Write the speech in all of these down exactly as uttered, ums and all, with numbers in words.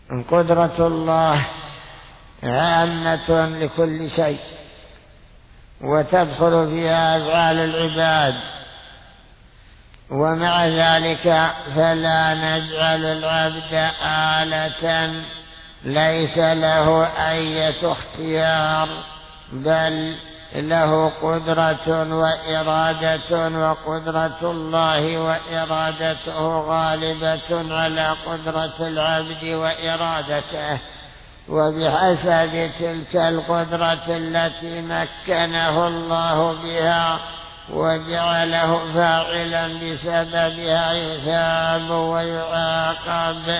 قدرة الله عامة لكل شيء، وتدخل فيها أفعال العباد، ومع ذلك فلا نجعل العبد آلة ليس له أي اختيار، بل له قدرة وإرادة، وقدرة الله وإرادته غالبة على قدرة العبد وإرادته، وبحسب تلك القدرة التي مكنه الله بها وجعله فاعلا بسببها يثاب ويعاقب،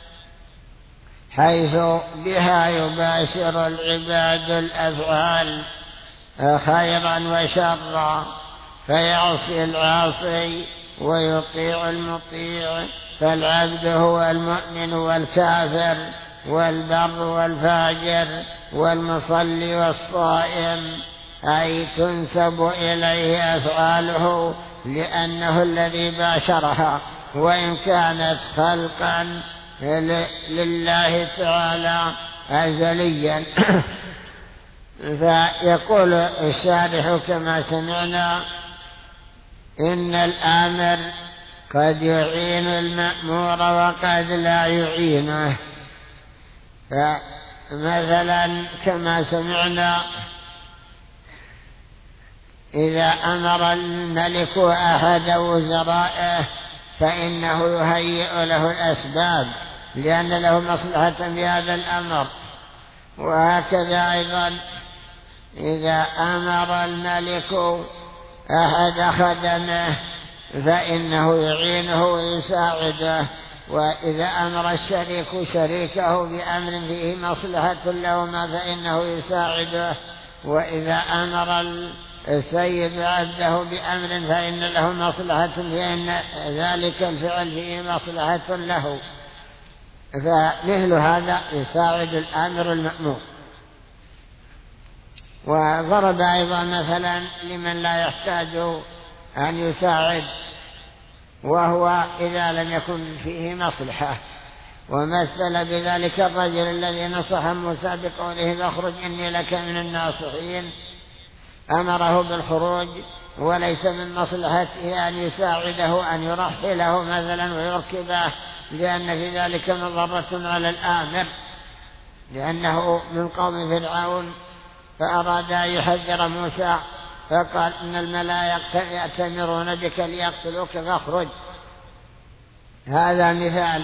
حيث بها يباشر العباد الأفعال خيرا وشرا، فيعصي العاصي ويطيع المطيع، فالعبد هو المؤمن والكافر والبر والفاجر والمصلي والصائم، أي تنسب إليه أفعاله لأنه الذي باشرها، وإن كانت خلقا لله تعالى أزليا. فيقول الشارح كما سمعنا: إن الآمر قد يعين المأمور وقد لا يعينه. فمثلا كما سمعنا إذا أمر الملك أحد وزرائه فإنه يهيئ له الأسباب لأن له مصلحة بهذا الأمر، وهكذا أيضا إذا أمر الملك أحد خدمه فإنه يعينه ويساعده، وإذا أمر الشريك شريكه بأمر فيه مصلحة لهما فإنه يساعده، وإذا أمر السيد عبده بأمر فإن له مصلحة فإن ذلك الفعل فيه مصلحة له، فمثل هذا يساعد الآمر المأمور. وضرب أيضا مثلا لمن لا يحتاج أن يساعد، وهو إذا لم يكن فيه مصلحة، ومثل بذلك الرجل الذي نصح موسى بقوله: فاخرج إني لك من الناصحين، أمره بالخروج وليس من مصلحته أن يساعده أن يرحله مثلا ويركبه، لأن في ذلك مضرة على الآمر، لأنه من قوم فرعون فأراد أن يحذر موسى فقال: إن الملائكة يأتمرون بك ليقتلوك فاخرج. هذا مثال.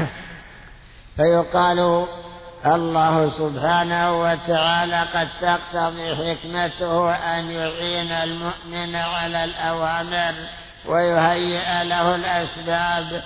فيقال الله سبحانه وتعالى قد تقتضي حكمته أن يعين المؤمن على الأوامر ويهيئ له الأسباب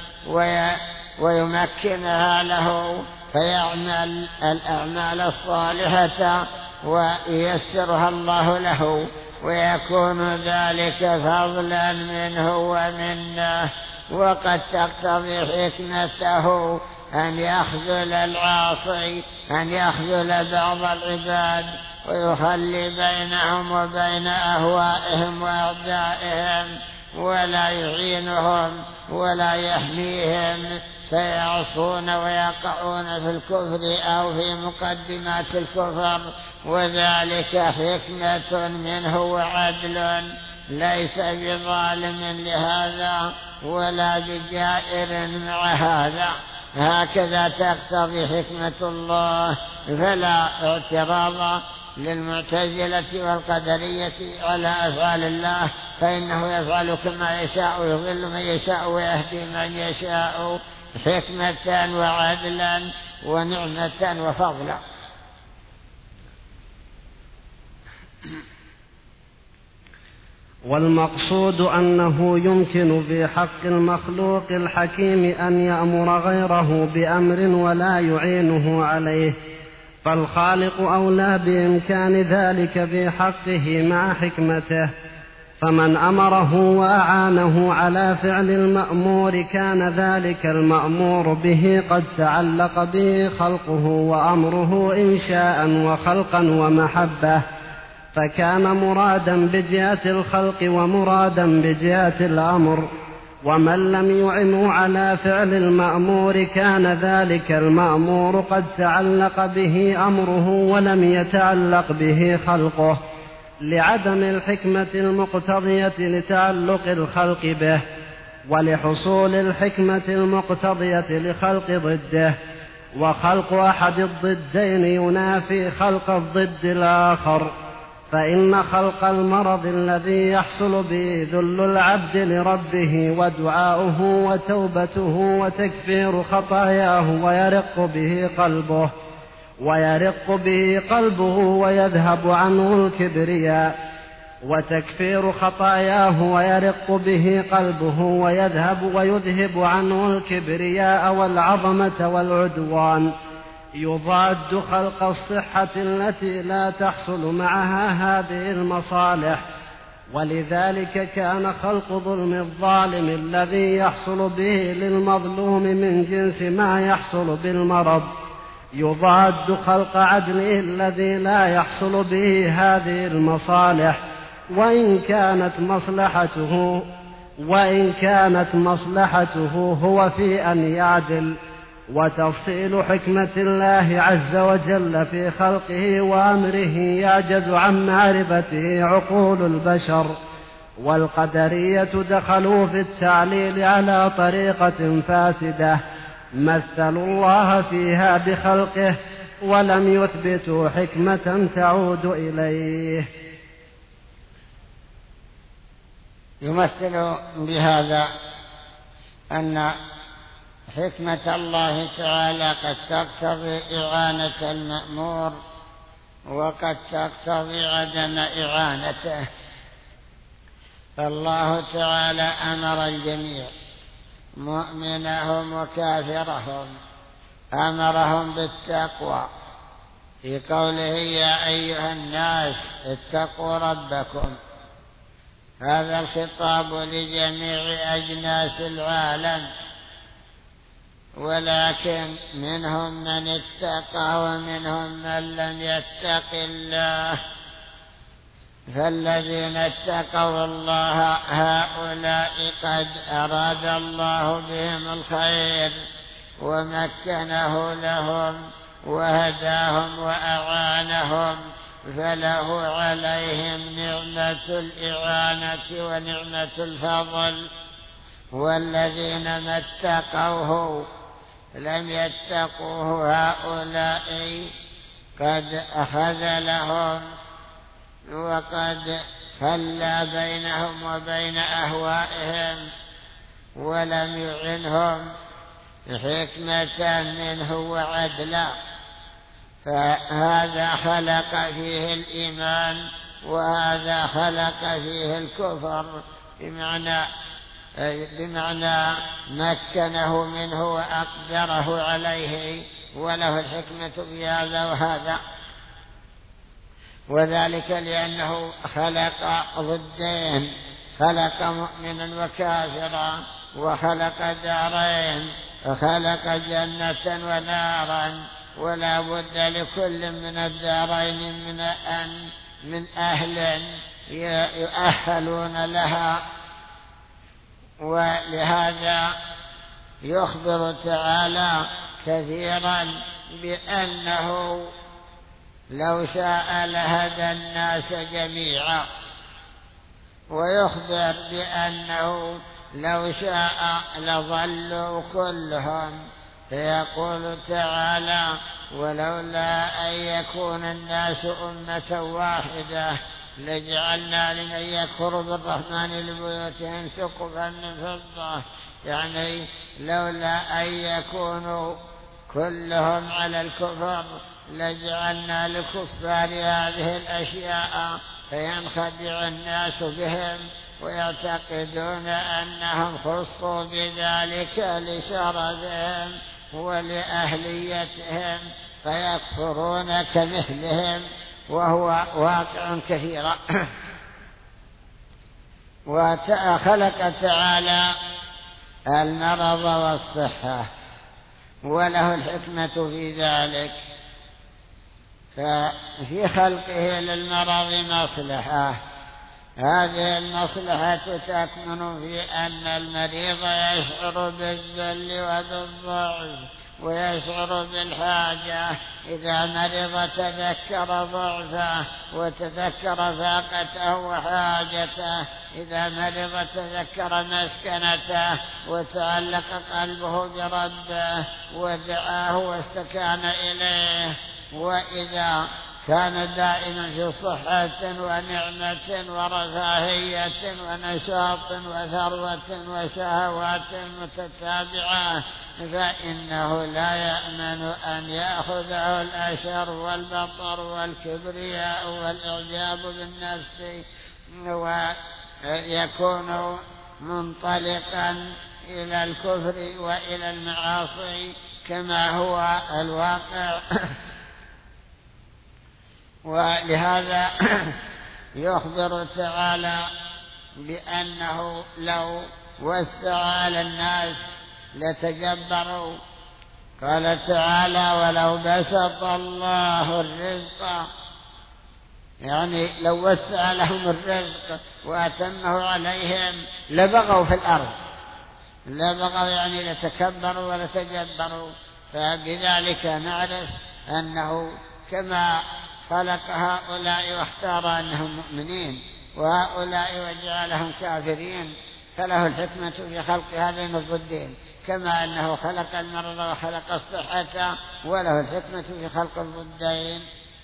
ويمكنها له فيعمل الأعمال الصالحة وييسرها الله له، ويكون ذلك فضلا منه ومنه. وقد تقتضي حكمته أن يخذل العاصي، أن يخذل بعض العباد ويخلي بينهم وبين أهوائهم وأعدائهم، ولا يعينهم ولا يحميهم فيعصون ويقعون في الكفر أو في مقدمات الكفر، وذلك حكمة منه وعدل، ليس بظالم لهذا ولا بجائر مع هذا. هكذا تقتضي حكمة الله، فلا اعتراض للمعتزلة والقدرية على أفعال الله، فإنه يفعل كما يشاء، يضل من يشاء ويهدي من يشاء، حكمة وعدلا ونعمة وفضلا. والمقصود أنه يمكن في حق المخلوق الحكيم أن يأمر غيره بأمر ولا يعينه عليه، فالخالق أولى بإمكان ذلك في حقه مع حكمته، فمن أمره وأعانه على فعل المأمور كان ذلك المأمور به قد تعلق به خلقه وأمره إنشاء وخلقا ومحبة، فكان مرادا بجهة الخلق ومرادا بجهة الأمر، ومن لم يعنه على فعل المأمور كان ذلك المأمور قد تعلق به أمره ولم يتعلق به خلقه، لعدم الحكمة المقتضية لتعلق الخلق به، ولحصول الحكمة المقتضية لخلق ضده، وخلق أحد الضدين ينافي خلق الضد الآخر، فإن خلق المرض الذي يحصل به ذل العبد لربه ودعاؤه وتوبته وتكفير خطاياه ويرق به قلبه ويرق به قلبه ويذهب عنه الكبرياء وتكفير خطاياه ويرق به قلبه ويذهب ويذهب عنه الكبرياء والعظمة والعدوان، يضاد خلق الصحة التي لا تحصل معها هذه المصالح. ولذلك كان خلق ظلم الظالم الذي يحصل به للمظلوم من جنس ما يحصل بالمرض، يضاد خلق عدله الذي لا يحصل به هذه المصالح، وإن كانت مصلحته وإن كانت مصلحته هو في أن يعدل. وتفصيل حكمة الله عز وجل في خلقه وأمره يعجز عن معرفته عقول البشر، والقدرية دخلوا في التعليل على طريقة فاسدة مثلوا الله فيها بخلقه ولم يثبتوا حكمة تعود إليه. يمثل بهذا أن حكمة الله تعالى قد تقتضي إعانة المأمور وقد تقتضي عدم إعانته، فالله تعالى أمر الجميع مؤمنهم وكافرهم، أمرهم بالتقوى في قوله يا أيها الناس اتقوا ربكم. هذا الخطاب لجميع أجناس العالم، ولكن منهم من اتقى ومنهم من لم يتق الله، فالذين اتقوا الله هؤلاء قد أراد الله بهم الخير ومكنه لهم وهداهم وأعانهم، فله عليهم نعمة الإعانة ونعمة الفضل. والذين ما اتقوه لم يتقوه هؤلاء قد أخذ لهم وقد خلى بينهم وبين أهوائهم ولم يعنهم حكمة منه وعدلا، فهذا خلق فيه الإيمان وهذا خلق فيه الكفر، بمعنى بمعنى مكنه منه وأقدره عليه وله الحكمة في هذا وهذا، وذلك لأنه خلق ضدين، خلق مؤمنا وكافرا، وخلق دارين، خلق جنة ونارا، ولا بد لكل من الدارين من أن من أهل يؤهلون لها. ولهذا يخبر تعالى كثيرا بأنه لو شاء لهدى الناس جميعا، ويخبر بأنه لو شاء لظلوا كلهم، فيقول تعالى ولولا أن يكون الناس أمة واحدة لجعلنا لمن يكفر بالرحمن لبيوتهم سقفا من فضة، يعني لولا أن يكونوا كلهم على الكفر لجعلنا لكفار هذه الأشياء فينخدع الناس بهم ويعتقدون أنهم خصوا بذلك لشرفهم ولأهليتهم فيكفرون كمثلهم، وهو واقع كثيرا. وخلق تعالى المرض والصحة وله الحكمة في ذلك، ففي خلقه للمرض مصلحة، هذه المصلحة تكمن في أن المريض يشعر بالذل وبالضعف ويشعر بالحاجة. إذا مرض تذكر ضعفه وتذكر فاقته وحاجته، إذا مرض تذكر مسكنته وتعلق قلبه بربه ودعاه واستكان إليه. وإذا كان دائما في صحة ونعمة ورفاهية ونشاط وثروة وشهوات متتابعة فإنه لا يأمن أن يأخذه الأشر والبطر والكبرياء والإعجاب بالنفس ويكون منطلقا إلى الكفر وإلى المعاصي كما هو الواقع. ولهذا يخبر تعالى بأنه لو وسع على الناس لتجبروا. قال تعالى: ولو بسط الله الرزق، يعني لو وسع لهم الرزق وأتمه عليهم لبغوا في الأرض، لبغوا يعني لتكبروا ولتجبروا. فبذلك نعرف أنه كما خلق هؤلاء واختار أنهم مؤمنين وهؤلاء وجعلهم كافرين، فله الحكمة في خلق هذين الضدين، كما أنه خلق المرض وخلق الصحة وله الحكمة في خلق الضدين.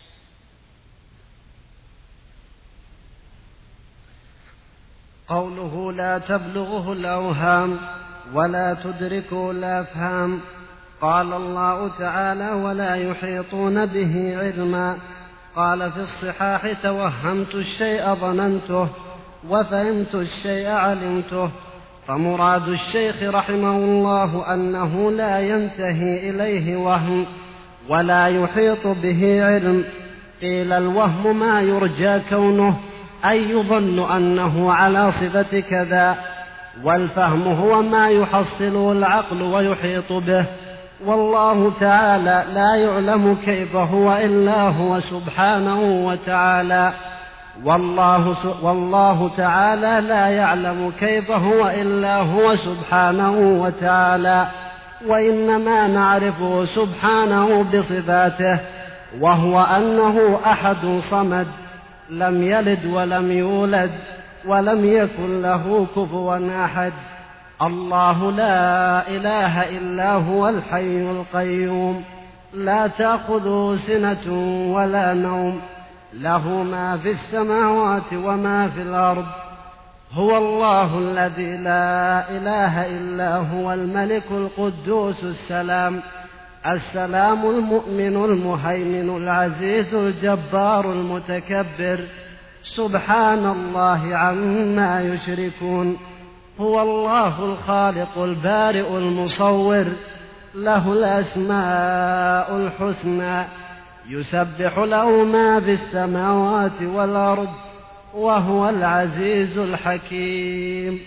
قوله: لا تبلغه الأوهام ولا تدركه الأفهام. قال الله تعالى: ولا يحيطون به علما. قال في الصحاح: توهمت الشيء ظننته وفهمت الشيء علمته. فمراد الشيخ رحمه الله أنه لا ينتهي إليه وهم ولا يحيط به علم. قيل: الوهم ما يرجى كونه، أي يظن أنه على صفة كذا، والفهم هو ما يحصله العقل ويحيط به. والله تعالى لا يعلم كيف هو إلا هو سبحانه وتعالى والله, والله تعالى لا يعلم كيف هو إلا هو سبحانه وتعالى، وإنما نعرفه سبحانه بصفاته، وهو أنه أحد صمد لم يلد ولم يولد ولم يكن له كفوا أحد. الله لا إله إلا هو الحي القيوم، لا تأخذه سنة ولا نوم، له ما في السماوات وما في الأرض. هو الله الذي لا إله إلا هو الملك القدوس السلام السلام المؤمن المهيمن العزيز الجبار المتكبر، سبحان الله عما يشركون. هو الله الخالق البارئ المصور، له الأسماء الحسنى، يسبح له ما في السماوات والأرض، وهو العزيز الحكيم.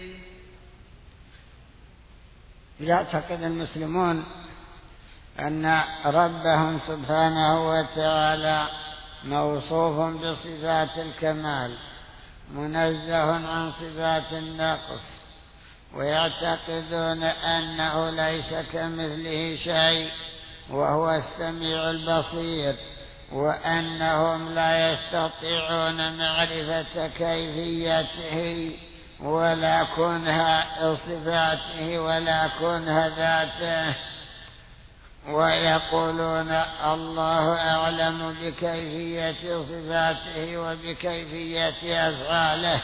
يعتقد المسلمون أن ربهم سبحانه وتعالى موصوف بصفات الكمال منزه عن صفات النقص، ويعتقدون أنه ليس كمثله شيء وهو السميع البصير، وأنهم لا يستطيعون معرفة كيفيته ولا كنه صفاته ولا كنه ذاته، ويقولون الله أعلم بكيفية صفاته وبكيفية أفعاله،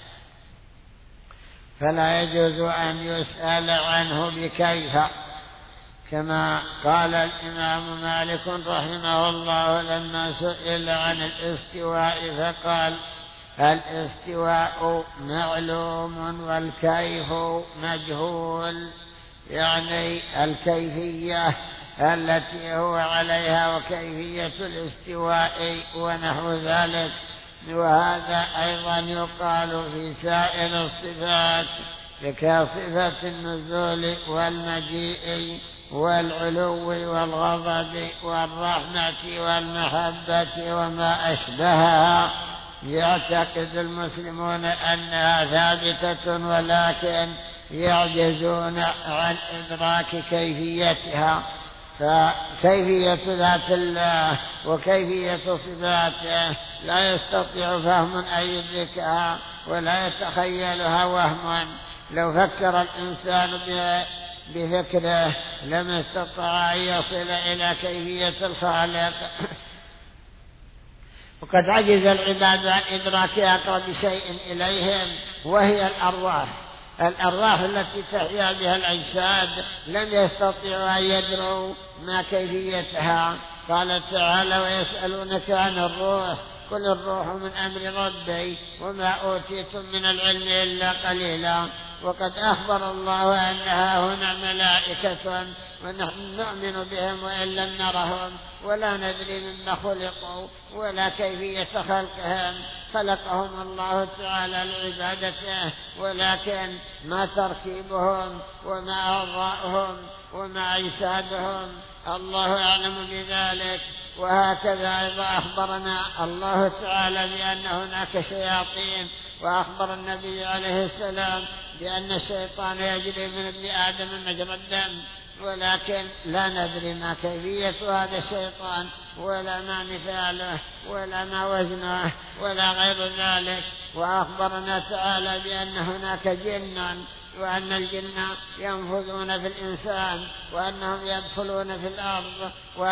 فلا يجوز أن يسأل عنه بكيف. كما قال الإمام مالك رحمه الله لما سئل عن الاستواء فقال: الاستواء معلوم والكيف مجهول، يعني الكيفية التي هو عليها وكيفية الاستواء ونحو ذلك. وهذا أيضا يقال في سائر الصفات كصفة النزول والمجيء والعلو والغضب والرحمة والمحبة وما أشبهها، يعتقد المسلمون أنها ثابتة ولكن يعجزون عن إدراك كيفيتها. فكيفية ذات الله وكيفية صفاته لا يستطيع فهم أن يدركها ولا يتخيلها وهما. لو فكر الإنسان بفكره لم يستطع أن يصل إلى كيفية الخالق. وقد عجز العباد عن إدراك أقرب شيء إليهم وهي الأرواح. الأرواح التي تحيا بها الأجساد لم يستطيعوا أن يدروا ما كيفيتها. قال تعالى: ويسألونك عن الروح قل الروح من أمر ربي وما أوتيتم من العلم إلا قليلا. وقد أخبر الله أنها هنا ملائكة ونحن نؤمن بهم وإن لم نرهم ولا ندري مما خلقوا ولا كيفية خلقهم. خلقهم الله تعالى لعبادته ولكن ما تركيبهم وما أعضاؤهم وما أجسادهم الله أعلم بذلك. وهكذا إذا أخبرنا الله تعالى بأن هناك شياطين وأخبر النبي عليه السلام بأن الشيطان يجري من ابن آدم مجرى الدم ولكن لا ندري ما كيفية هذا الشيطان ولا ما مثاله ولا ما وزنه ولا غير ذلك. وأخبرنا تعالى بأن هناك جنا وأن الجن ينفذون في الإنسان وأنهم يدخلون في الأرض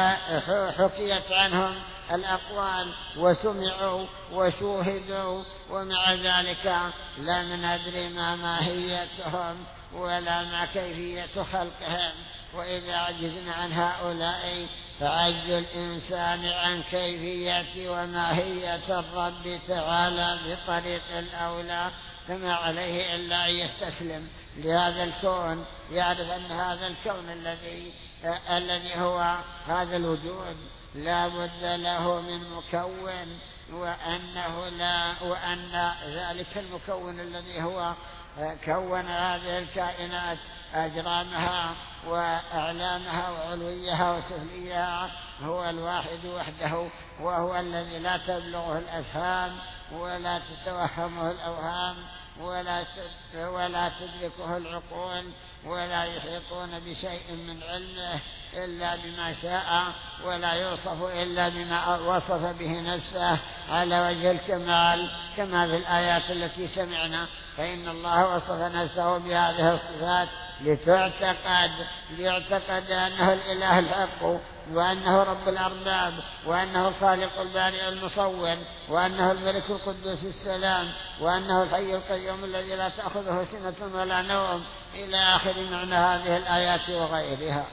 وحكيت عنهم الأقوال وسمعوا وشوهدوا ومع ذلك لا ندري ما ماهيتهم ولا ما كيفية خلقهم. وإذا عجزنا عن هؤلاء فعجز الإنسان عن كيفية وماهية الرب تعالى بطريق الأولى، فما عليه إلا أن يستسلم لهذا الكون، يعرف أن هذا الكون الذي الذي هو هذا الوجود لا بد له من مكون، وأنه لا وأن ذلك المكون الذي هو كون هذه الكائنات أجرامها وأعلامها وعلويها وسفليها هو الواحد وحده، وهو الذي لا تبلغه الأفهام ولا تتوهمه الأوهام ولا ولا تدركه العقول ولا يحيطون بشيء من علمه إلا بما شاء ولا يوصف إلا بما وصف به نفسه على وجه الكمال كما في الآيات التي سمعنا. فإن الله وصف نفسه بهذه الصفات لتعتقد ليعتقد أنه الإله الحق وأنه رب الأرباب وأنه الخالق البارئ المصور وأنه الملك القدوس السلام وأنه الحي القيوم الذي لا تأخذه سنة ولا نوم إلى آخر معنى هذه الآيات وغيرها.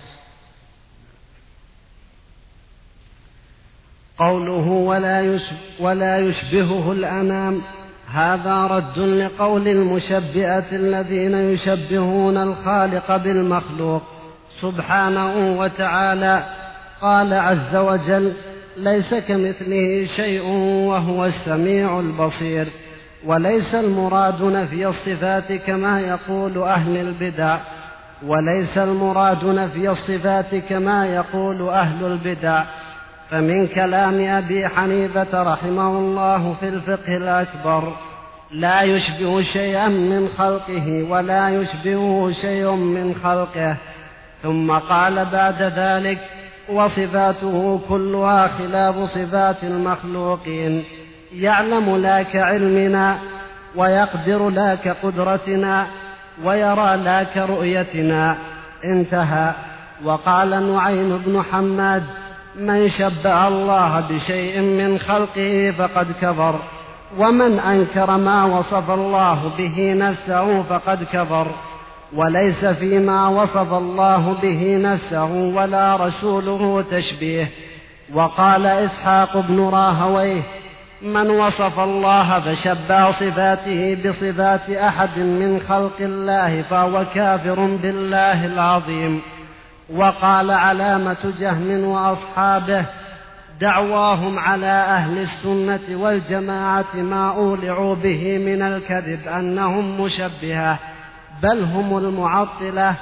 قوله ولا يشبه ولا يشبهه الأنام، هذا رد لقول المشبئة الذين يشبهون الخالق بالمخلوق سبحانه وتعالى. قال عز وجل: ليس كمثله شيء وهو السميع البصير. وليس المراد نفي الصفات كما يقول أهل البدع وليس المراد نفي الصفات كما يقول أهل البدع فمن كلام أبي حنيفة رحمه الله في الفقه الأكبر: لا يشبه شيئا من خلقه ولا يشبهه شيء من خلقه. ثم قال بعد ذلك: وصفاته كلها خلاف صفات المخلوقين، يعلم لا كعلمنا ويقدر لا كقدرتنا ويرى لا كرؤيتنا. انتهى. وقال نعيم بن حماد: من شبه الله بشيء من خلقه فقد كفر، ومن أنكر ما وصف الله به نفسه فقد كفر، وليس فيما وصف الله به نفسه ولا رسوله تشبيه. وقال إسحاق بن راهويه: من وصف الله فشبه صفاته بصفات أحد من خلق الله فهو كافر بالله العظيم. وقال علامة جهم وأصحابه: دعواهم على أهل السنة والجماعة ما أولعوا به من الكذب أنهم مشبهة، بل هم المعطلة.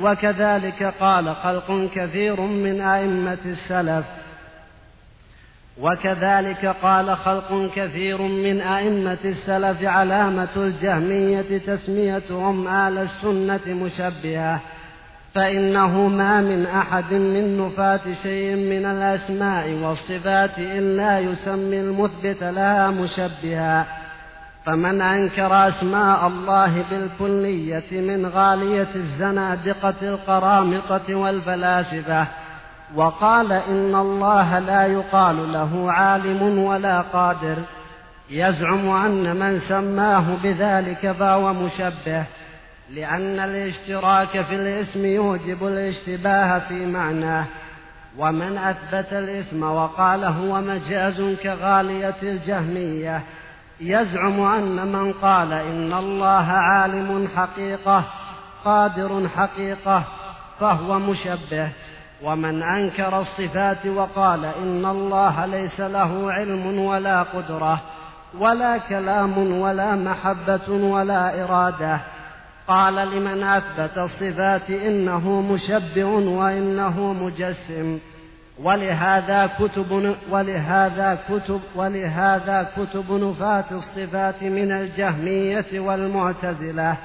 وكذلك قال خلق كثير من أئمة السلف. وكذلك قال خلق كثير من أئمة السلف علامة الجهمية تسميتهم آل السنة مشبهة، فإنه ما من أحد من نفاة شيء من الأسماء والصفات إلا يسمي المثبت لها مشبها. فمن أنكر أسماء الله بالكلية من غالية الزنادقة القرامطة والفلاسفة وقال إن الله لا يقال له عالم ولا قادر، يزعم أن من سماه بذلك فهو مشبه، لأن الاشتراك في الاسم يوجب الاشتباه في معناه. ومن أثبت الاسم وقال هو مجاز كغالية الجهمية يزعم أن من قال إن الله عالم حقيقة قادر حقيقة فهو مشبه. ومن أنكر الصفات وقال إن الله ليس له علم ولا قدرة ولا كلام ولا محبة ولا إرادة قال لمن أثبت الصفات إنه مشبه وإنه مجسم. ولهذا كتب ولهذا كتب ولهذا كتب نفاة الصفات من الجهمية والمعتزلة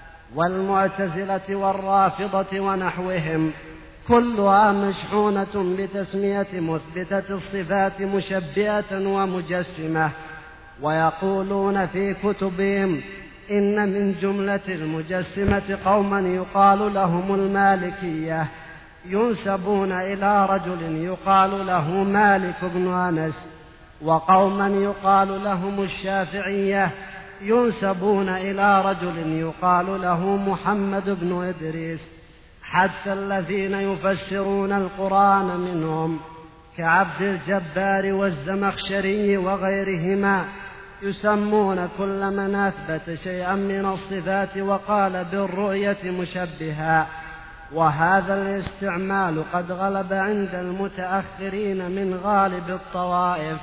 والمعتزلة والرافضة ونحوهم كلها مشحونة بتسمية مثبتة الصفات مشبهة ومجسمة، ويقولون في كتبهم إن من جملة المجسمة قوما يقال لهم المالكية ينسبون إلى رجل يقال له مالك بن أنس، وقوما يقال لهم الشافعية ينسبون إلى رجل يقال له محمد بن إدريس، حتى الذين يفسرون القرآن منهم كعبد الجبار والزمخشري وغيرهما يسمون كل من أثبت شيئا من الصفات وقال بالرؤية مشبها. وهذا الاستعمال قد غلب عند المتأخرين من غالب الطوائف.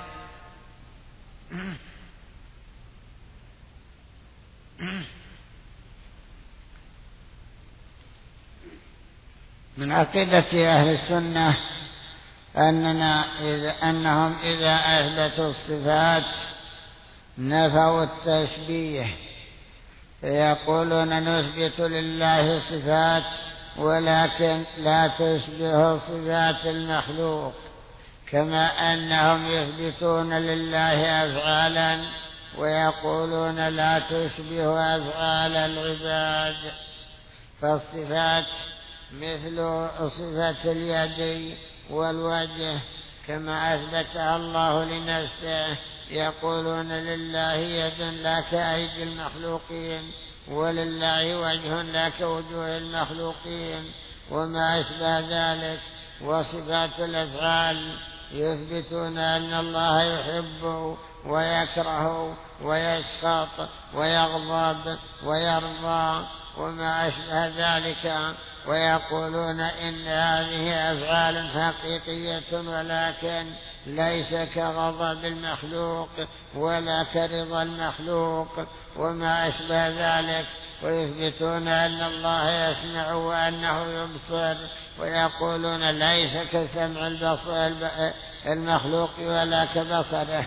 من عقيدة أهل السنة أننا إذا أنهم إذا أثبتوا الصفات نفوا التشبيه، فيقولون نثبت لله صفات ولكن لا تشبه صفات المخلوق، كما أنهم يثبتون لله أفعالا ويقولون لا تشبه أفعال العباد. فالصفات مثل صفة اليد والوجه كما أثبتها الله لنفسه، يقولون لله يد لا كأيدي المخلوقين ولله وجه لا كوجوه المخلوقين وما أشبه ذلك. وصفات الأفعال يثبتون أن الله يحب ويكره ويسخط ويغضب ويرضى وما أشبه ذلك، ويقولون إن هذه أفعال حقيقية ولكن ليس كغضب المخلوق ولا كرضا المخلوق وما أشبه ذلك. ويثبتون أن الله يسمع وأنه يبصر، ويقولون ليس كسمع البصر المخلوق ولا كبصره،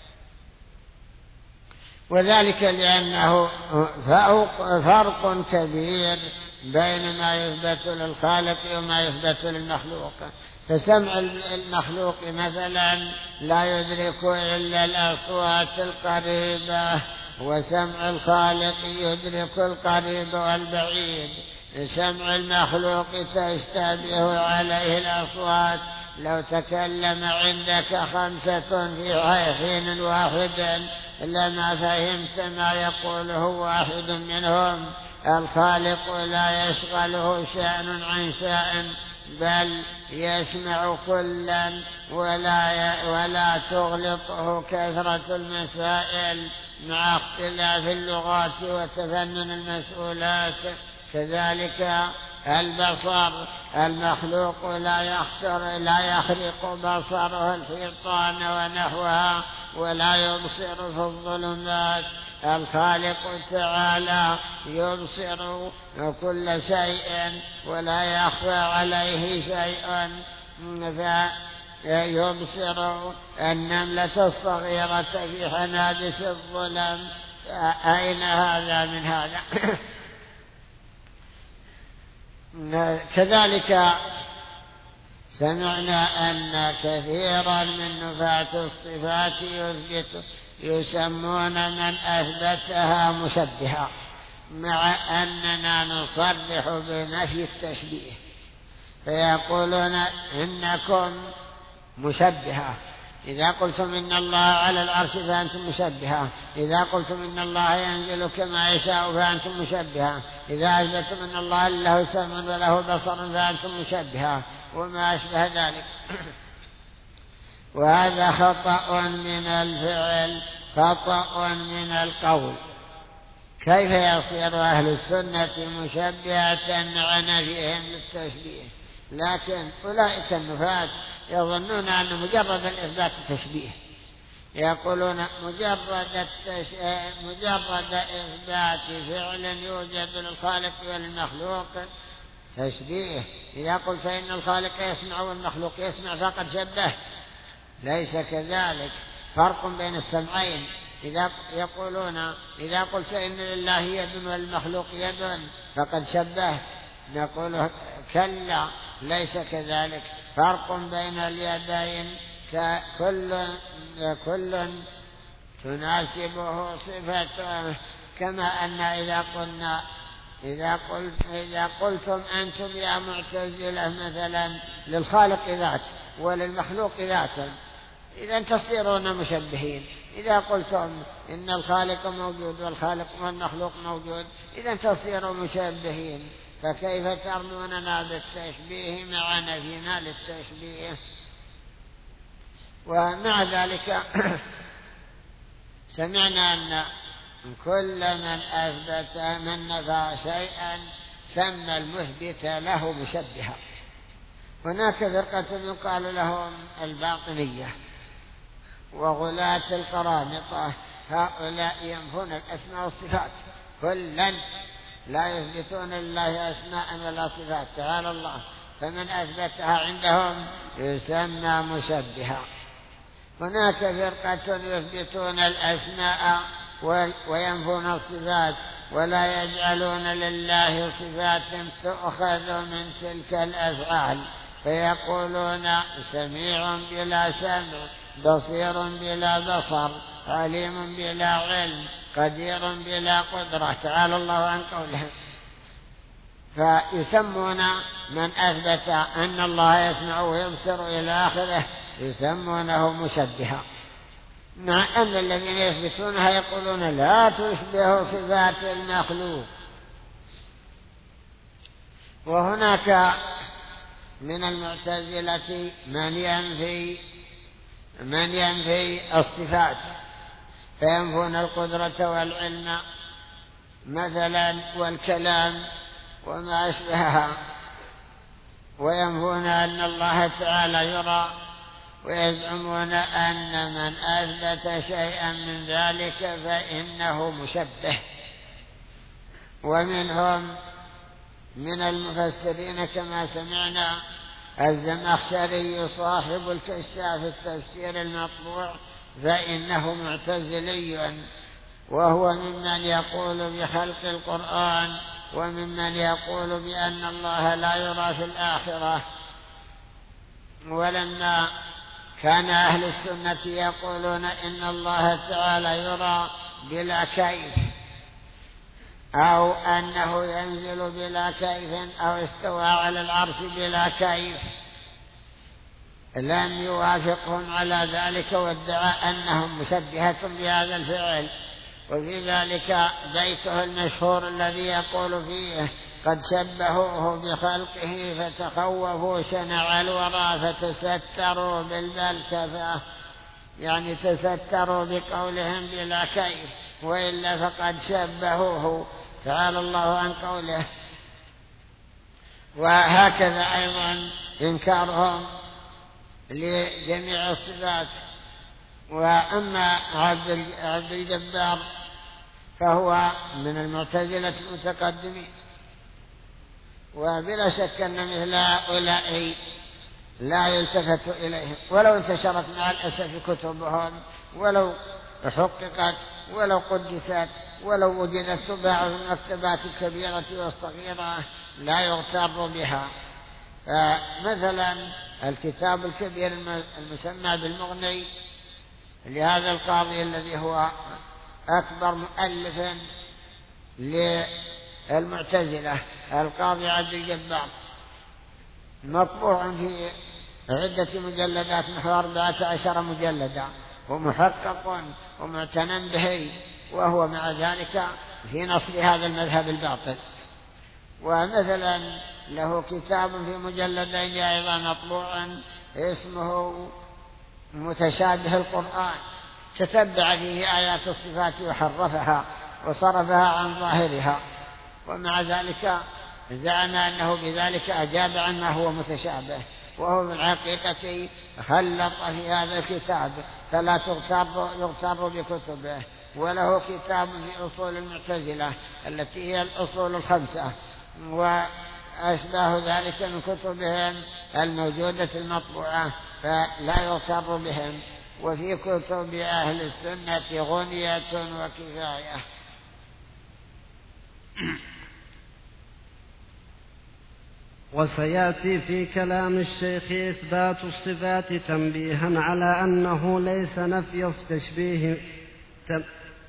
وذلك لأنه فرق كبير بين ما يثبت للخالق وما يثبت للمخلوق. فسمع المخلوق مثلا لا يدرك إلا الأصوات القريبة، وسمع الخالق يدرك القريب والبعيد. سمع المخلوق تشتبه عليه الأصوات، لو تكلم عندك خمسة في حين واحد لما فهمت ما يقوله واحد منهم. الخالق لا يشغله شأن عن شأن، بل يسمع كلا ولا ولا تغلطه كثرة المسائل مع اختلاف اللغات وتفنن المسؤولات. كذلك البصر، المخلوق لا يخطر لا يخرق بصره الحيطان ونحوها ولا يبصر في الظلمات. الخالق تعالى يبصر كل شيء ولا يخفى عليه شيء، يبصر النملة الصغيرة في حنادس الظلم. أين هذا من هذا؟ كذلك سمعنا أن كثيرا من نفاة الصفات يثبت يسمون من أثبتها مشبها، مع أننا نصرح بنفي التشبيه، فيقولون إنكم مشبهة. إذا قلتم إن الله على العرش فأنتم مشبهة، إذا قلتم إن الله ينزل كما يشاء فأنتم مشبهة، إذا أثبتم إن الله له سمع وله بصر فأنتم مشبهة، وما أشبه ذلك. وهذا خطأ من الفعل، خطأ من القول. كيف يصير أهل السنة مشبهة مع نفيهم للتشبيه؟ لكن أولئك النفاة يظنون أن مجرد الإثبات تشبيه، يقولون مجرد, التش... مجرد إثبات فعل يوجد للخالق والمخلوق تشبيه. إذا قلت فإن الخالق يسمع والمخلوق يسمع فقد شبهت. ليس كذلك، فرق بين السمعين. إذا يقولون إذا قلت إن لله يد والمخلوق يد فقد شبهت، نقول كلا، ليس كذلك. فرق بين اليدين، كل كل تناسبه صفته، كما أن إذا قلنا إذا قلت إذا قلتم أنتم يا معتزلة مثلا للخالق ذات وللمخلوق ذاتا، إذا تصيرون مشبهين. إذا قلتم إن الخالق موجود والخالق والمخلوق موجود، إذا تصيروا مشبهين. فكيف ترموننا بالتشبيه مع نفينا للتشبيه؟ ومع ذلك سمعنا أن كل من أثبت من نفى شيئا سمى المثبت له مشبها. هناك فرقة يقال لهم الباطنية وغلاة القرامطة، هؤلاء ينفون الأسماء والصفات كلا، لا يثبتون لله أسماء ولا صفات تعالى الله، فمن أثبتها عندهم يسمى مشبها. هناك فرقة يثبتون الأسماء وينفون الصفات ولا يجعلون لله صفات تؤخذ من تلك الأفعال، فيقولون سميع بلا سمع، بصير بلا بصر، عليم بلا علم، قدير بلا قدرة تعالى الله عن قوله. فيسمون من أثبت أن الله يسمع ويبصر إلى آخره يسمونه مشبها، مع أن الذين يثبتونها يقولون لا تشبه صفات المخلوق. وهناك من المعتزلة من ينفي من ينفي الصفات، فينفون القدرة والعلم مثلا والكلام وما أشبهها، وينفون أن الله تعالى يرى، ويزعمون أن من أثبت شيئا من ذلك فإنه مشبه. ومنهم من المفسرين كما سمعنا الزمخشري صاحب الكشاف التفسير المطبوع، فإنه معتزلي، وهو ممن يقول بخلق القرآن، وممن يقول بأن الله لا يرى في الآخرة. ولما كان أهل السنة يقولون إن الله تعالى يرى بلا كيف، أو أنه ينزل بلا كيف، أو استوى على العرش بلا كيف، لم يوافقهم على ذلك، وادعى أنهم مشبهة بهذا الفعل. وفي ذلك بيته المشهور الذي يقول فيه قد شبهوه بخلقه فتخوفوا شنع الورى فتستروا بالبلكفة، يعني تستروا بقولهم بلا كيف، وإلا فقد شبهوه تعالى الله عن قوله. وهكذا أيضا إنكارهم لجميع الصفات. وأما عبد الجبار فهو من المعتزلة المتقدمين، وبلا شك أن مثل هؤلاء لا يلتفت إليهم، ولو انتشرت مع الأسف كتبهم، ولو حققت، ولو قدست، ولو وجدت تباع في المكتبات الكبيرة والصغيرة لا يغتر بها. فمثلا الكتاب الكبير المسمى بالمغني لهذا القاضي الذي هو أكبر مؤلف للمعتزلة، القاضي عبد الجبار، مطبوع في عدة مجلدات نحو أربعة عشر مجلدا، ومحقق ومعتنى به، وهو مع ذلك في نصر هذا المذهب الباطل. ومثلا له كتاب في مجلدين أيضا مطبوع اسمه متشابه القرآن، تتبع فيه آيات الصفات وحرفها وصرفها عن ظاهرها، ومع ذلك زعم أنه بذلك أجاب عن ما هو متشابه، وهو بالحقيقة خلط في هذا الكتاب، فلا تغتر, يغتر بكتبه. وله كتاب في أصول المعتزلة التي هي الأصول الخمسة وأشباه ذلك من كتبهم الموجودة المطبوعة، فلا يغتر بهم. وفي كتب أهل السنة غنية وكفاية. وسيأتي في كلام الشيخ إثبات الصفات تنبيها على أنه ليس نفي التشبيه تم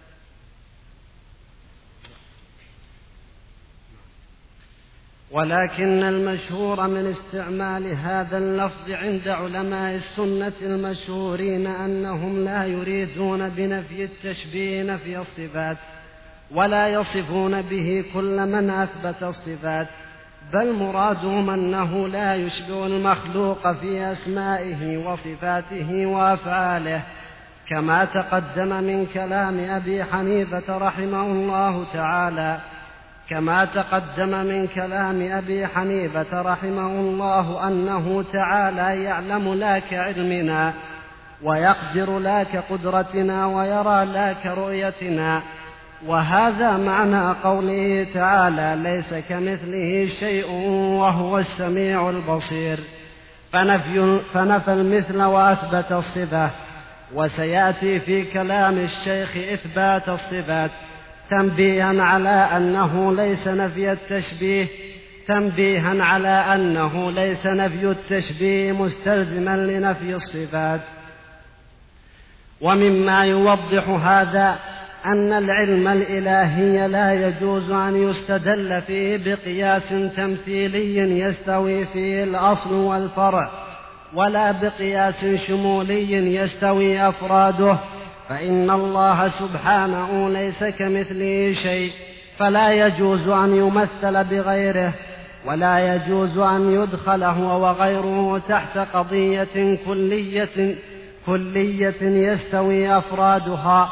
ولكن المشهور من استعمال هذا اللفظ عند علماء السنة المشهورين أنهم لا يريدون بنفي التشبيه نفي الصفات، ولا يصفون به كل من أثبت الصفات، بل مرادهم أنه لا يشبه المخلوق في أسمائه وصفاته وأفعاله، كما تقدم من كلام أبي حنيفة رحمه الله تعالى كما تقدم من كلام أبي حنيفة رحمه الله أنه تعالى يعلم لا كعلمنا، ويقدر لا كقدرتنا، ويرى لا كرؤيتنا. وهذا معنى قوله تعالى ليس كمثله شيء وهو السميع البصير، فنفي, فنفى المثل وأثبت الصفة. وسيأتي في كلام الشيخ إثبات الصفات تنبيها على أنه ليس نفي التشبيه تنبيها على أنه ليس نفي التشبيه مستلزما لنفي الصفات. ومما يوضح هذا أن العلم الإلهي لا يجوز أن يستدل فيه بقياس تمثيلي يستوي فيه الأصل والفرع، ولا بقياس شمولي يستوي أفراده، فإن الله سبحانه ليس كمثله شيء، فلا يجوز أن يمثل بغيره، ولا يجوز أن يدخل هو وغيره تحت قضية كلية, كلية يستوي أفرادها.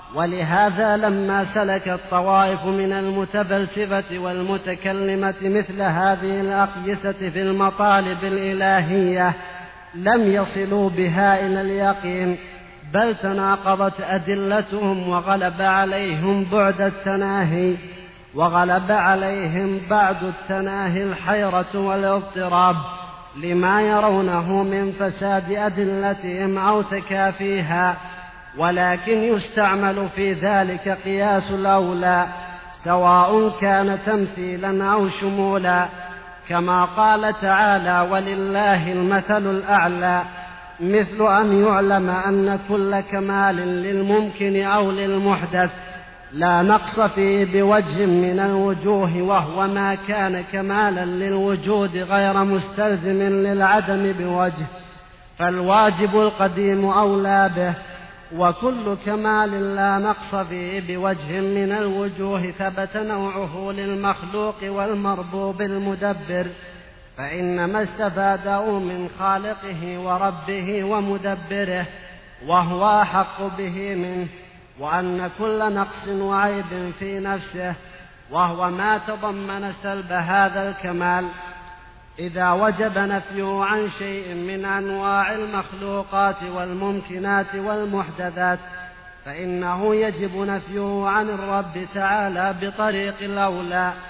ولهذا لما سلك الطوائف من المتفلسفة والمتكلمة مثل هذه الأقيسة في المطالب الإلهية لم يصلوا بها إلى اليقين، بل تناقضت أدلتهم، وغلب عليهم بعد التناهي وغلب عليهم بعد التناهي الحيرة والاضطراب لما يرونه من فساد أدلتهم أو تكافيها. ولكن يستعمل في ذلك قياس الأولى سواء كان تمثيلا أو شمولا، كما قال تعالى ولله المثل الأعلى، مثل أن يعلم أن كل كمال للممكن أو للمحدث لا نقص فيه بوجه من الوجوه، وهو ما كان كمالا للوجود غير مستلزم للعدم بوجه، فالواجب القديم أولى به. وكل كمال لا نقص فيه بوجه من الوجوه ثبت نوعه للمخلوق والمربوب المدبر، فإنما استفاده من خالقه وربه ومدبره، وهو أحق به منه، وأن كل نقص وعيب في نفسه، وهو ما تضمن سلب هذا الكمال، إذا وجب نفيه عن شيء من أنواع المخلوقات والممكنات والمحدثات، فإنه يجب نفيه عن الرب تعالى بطريق الأولى،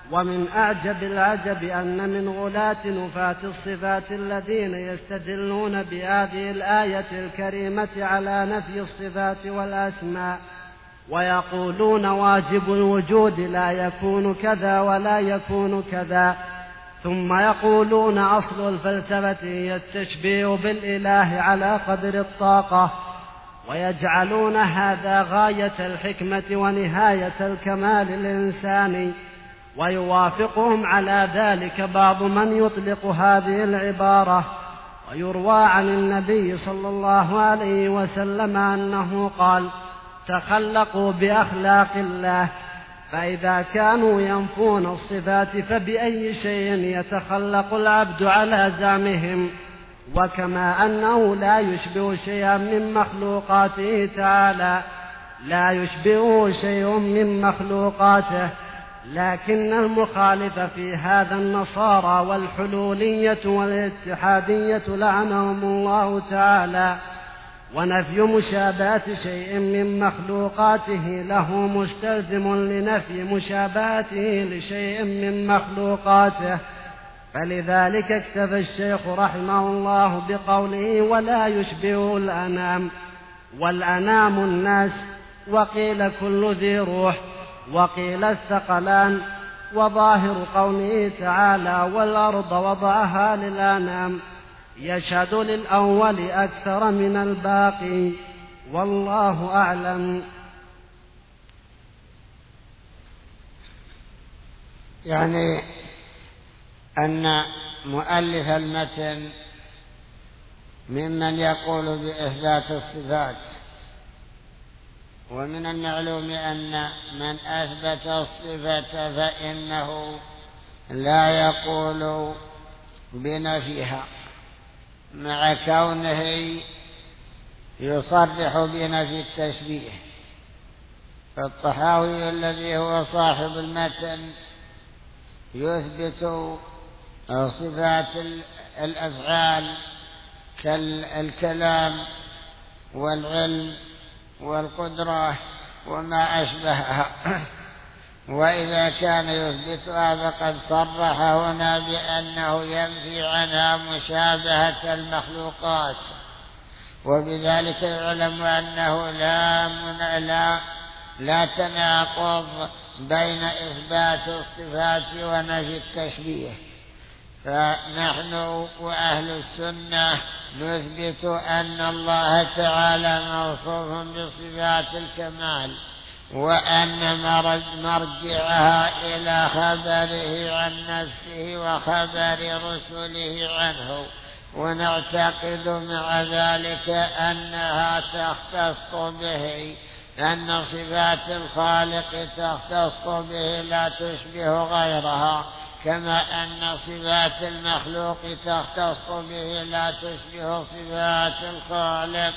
ومن أعجب العجب أن من غلاة نفاة الصفات الذين يستدلون بهذه الآية الكريمة على نفي الصفات والأسماء ويقولون واجب الوجود لا يكون كذا ولا يكون كذا، ثم يقولون أصل الفلسفة هي التشبيه بالإله على قدر الطاقة، ويجعلون هذا غاية الحكمة ونهاية الكمال الإنساني. ويوافقهم على ذلك بعض من يطلق هذه العبارة. ويروى عن النبي صلى الله عليه وسلم أنه قال: تخلقوا بأخلاق الله، فإذا كانوا ينفون الصفات فبأي شيء يتخلق العبد على زعمهم؟ وكما أنه لا يشبه شيئا من مخلوقاته تعالى لا يشبهه شيء من مخلوقاته، لكن المخالف في هذا النصارى والحلولية والاتحادية لعنهم الله تعالى. ونفي مشابهة شيء من مخلوقاته له مستلزم لنفي مشابهته لشيء من مخلوقاته، فلذلك اكتفى الشيخ رحمه الله بقوله: ولا يشبه الأنام. والأنام الناس، وقيل كل ذي روح، وقيل الثقلان. وظاهر قوله تعالى: والأرض وضعها للأنام، يشهد للأول أكثر من الباقي، والله أعلم. يعني أن مؤلف المتن ممن يقول بإثبات الصفات، ومن المعلوم أن من أثبت الصفة فإنه لا يقول بنفيها، مع كونه يصرح بنفي التشبيه. فالطحاوي الذي هو صاحب المتن يثبت صفات الأفعال كالكلام والعلم والقدرة وما أشبهها، وإذا كان يثبتها فقد صرح هنا بأنه ينفي عنها مشابهة المخلوقات، وبذلك يعلم أنه لا, لا, لا تناقض بين إثبات الصفات ونفي التشبيه. فنحن وأهل السنة نثبت أن الله تعالى موصوف بصفات الكمال، وأن مرجعها إلى خبره عن نفسه وخبر رسله عنه، ونعتقد مع ذلك أنها تختص به، أن صفات الخالق تختص به لا تشبه غيرها، كما أن صفات المخلوق تختص به لا تشبه صفات الخالق.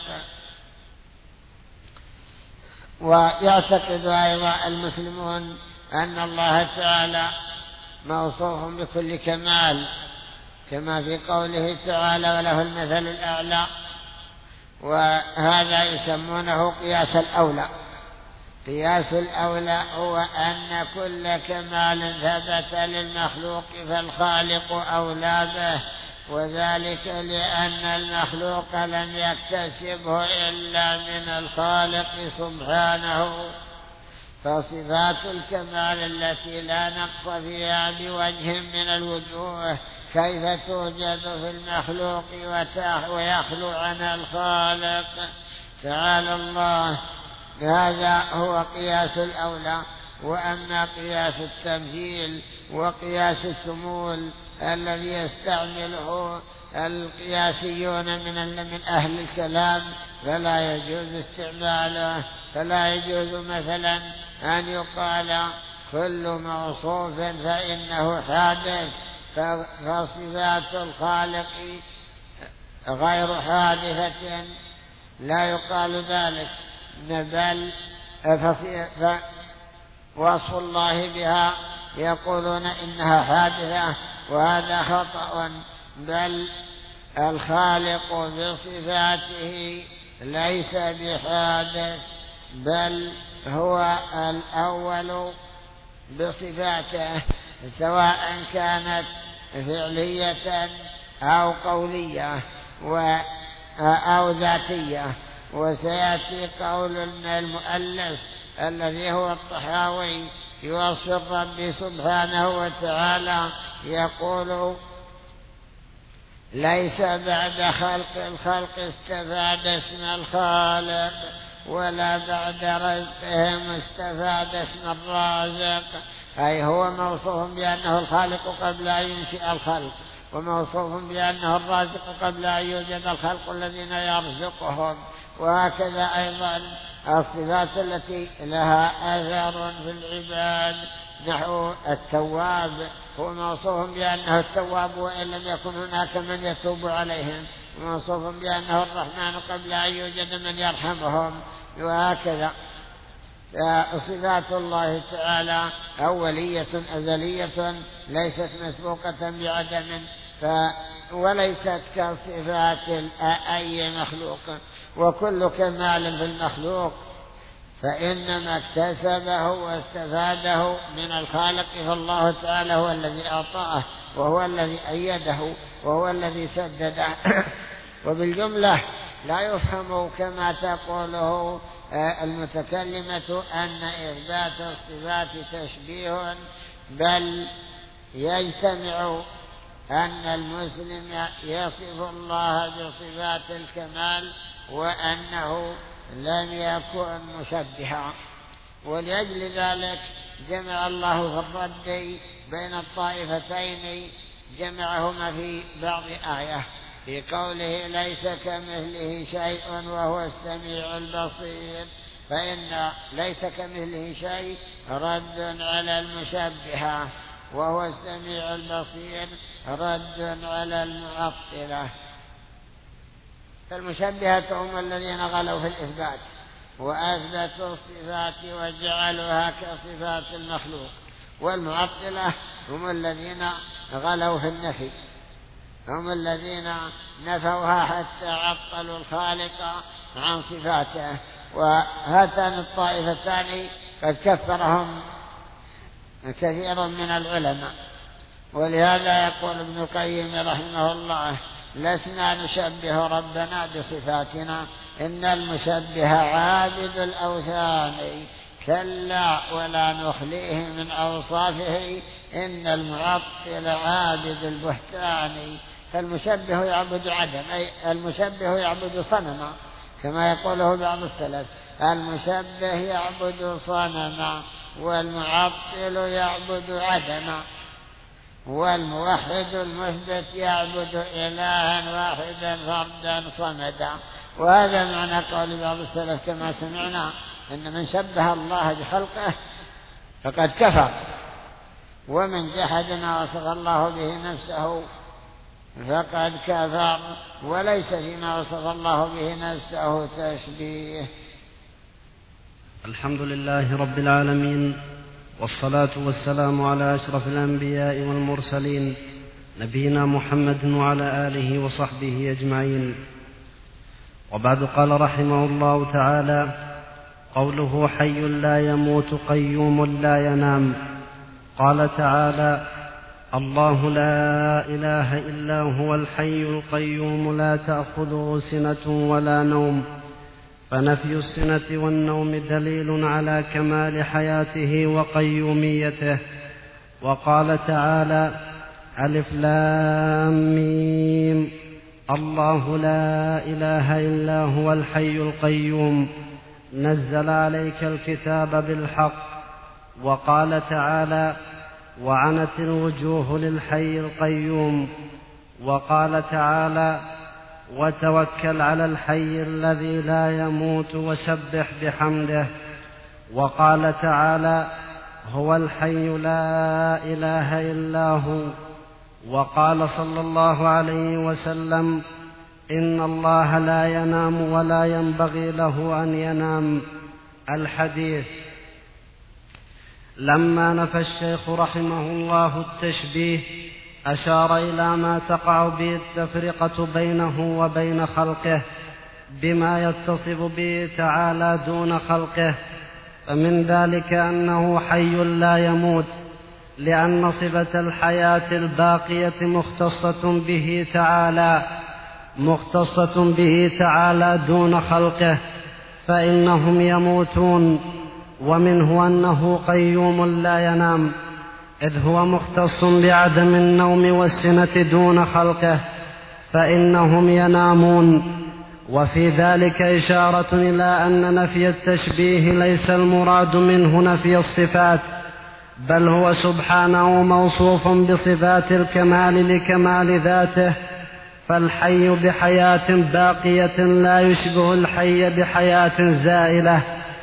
ويعتقد أيضا المسلمون أن الله تعالى موصوف بكل كمال، كما في قوله تعالى: وله المثل الأعلى. وهذا يسمونه قياس الأولى. قياس الأولى هو أن كل كمال ثبت للمخلوق فالخالق أولى به، وذلك لأن المخلوق لم يكتسبه إلا من الخالق سبحانه. فصفات الكمال التي لا نقص فيها بوجه من الوجوه كيف توجد في المخلوق ويخلو عنها الخالق تعالى الله؟ هذا هو قياس الأولى. وأما قياس التمثيل وقياس الشمول الذي يستعمله القياسيون من من أهل الكلام فلا يجوز استعماله. فلا يجوز مثلا أن يقال كل موصوف فإنه حادث، فصفات الخالق غير حادثة، لا يقال ذلك، بل وصف الله بها يقولون إنها حادثة، وهذا خطأ. بل الخالق بصفاته ليس بحادث، بل هو الأول بصفاته، سواء كانت فعلية أو قولية أو ذاتية. وسيأتي قول المؤلف الذي هو الطحاوي يوصف الرب سبحانه وتعالى يقول: ليس بعد خلق الخلق استفاد اسم الخالق، ولا بعد رزقهم استفاد اسم الرازق. أي هو موصوف بأنه الخالق قبل أن ينشئ الخلق، وموصوف بأنه الرازق قبل أن يوجد الخلق الذين يرزقهم. وهكذا أيضا الصفات التي لها أثر في العباد، نحو التواب، هو موصوف بأنه التواب وإن لم يكن هناك من يتوب عليهم، وموصوف بأنه الرحمن قبل أن يوجد من يرحمهم. وهكذا صفات الله تعالى أولية أزلية ليست مسبوقة بعدم، وليست كصفات أي مخلوق. وكل كمال في المخلوق فإنما اكتسبه واستفاده من الخالق، فالله تعالى هو الذي أعطاه، وهو الذي أيده، وهو الذي سدده. وبالجملة لا يفهم كما تقوله المتكلمة أن إثبات الصفات تشبيه، بل يجتمع أن المسلم يصف الله بصفات الكمال وأنه لم يكن مشبها. ولأجل ذلك جمع الله في الرد بين الطائفتين، جمعهما في بعض آية في قوله: ليس كمثله شيء وهو السميع البصير. فإن ليس كمثله شيء رد على المشبهة، وهو السميع البصير رد على المعطلة. فالمشبهة هم الذين غلوا في الإثبات وأثبتوا الصفات وجعلوها كصفات المخلوق، والمعطلة هم الذين غلوا في النفي، هم الذين نفوها حتى عطلوا الخالق عن صفاته. وهاتان الطائفتان قد كفرهم كثير من العلماء. ولهذا يقول ابن القيم رحمه الله: لسنا نشبه ربنا بصفاتنا، إن المشبه عابد الأوثان، كلا ولا نخليه من أوصافه، إن المعطل عابد البهتان. فالمشبه يعبد عدم، أي المشبه يعبد صنما، كما يقوله بعض السلف: المشبه يعبد صنما، والمعطل يعبد عدما، والموحد المثبت يعبد إلها واحدا فردا صمدا. وهذا معنى قول بعض السلف كما سمعنا: إن من شبه الله بخلقه فقد كفر، ومن جحد ما وصف الله به نفسه فقد كفر، وليس فيما وصف الله به نفسه تشبيه. الحمد لله رب العالمين، والصلاة والسلام على أشرف الأنبياء والمرسلين، نبينا محمد وعلى آله وصحبه أجمعين. وبعد، قال رحمه الله تعالى: قوله حي لا يموت قيوم لا ينام. قال تعالى: الله لا إله إلا هو الحي القيوم لا تأخذه سنة ولا نوم. فنفي السنة والنوم دليل على كمال حياته وقيوميته. وقال تعالى: ألف لام ميم، الله لا إله إلا هو الحي القيوم نزل عليك الكتاب بالحق. وقال تعالى: وعنت الوجوه للحي القيوم. وقال تعالى: وتوكل على الحي الذي لا يموت وسبح بحمده. وقال تعالى: هو الحي لا إله إلا هو. وقال صلى الله عليه وسلم: إن الله لا ينام ولا ينبغي له أن ينام. الحديث. لما نفى الشيخ رحمه الله التشبيه أشار إلى ما تقع به التفرقة بينه وبين خلقه بما يتصف به تعالى دون خلقه. فمن ذلك أنه حي لا يموت، لأن صفة الحياة الباقية مختصة به تعالى مختصة به تعالى دون خلقه، فإنهم يموتون، ومنه أنه قيوم لا ينام، إذ هو مختص بعدم النوم والسنة دون خلقه، فإنهم ينامون. وفي ذلك إشارة إلى أن نفي التشبيه ليس المراد منه نفي الصفات، بل هو سبحانه موصوف بصفات الكمال لكمال ذاته، فالحي بحياة باقية لا يشبه الحي بحياة زائلة.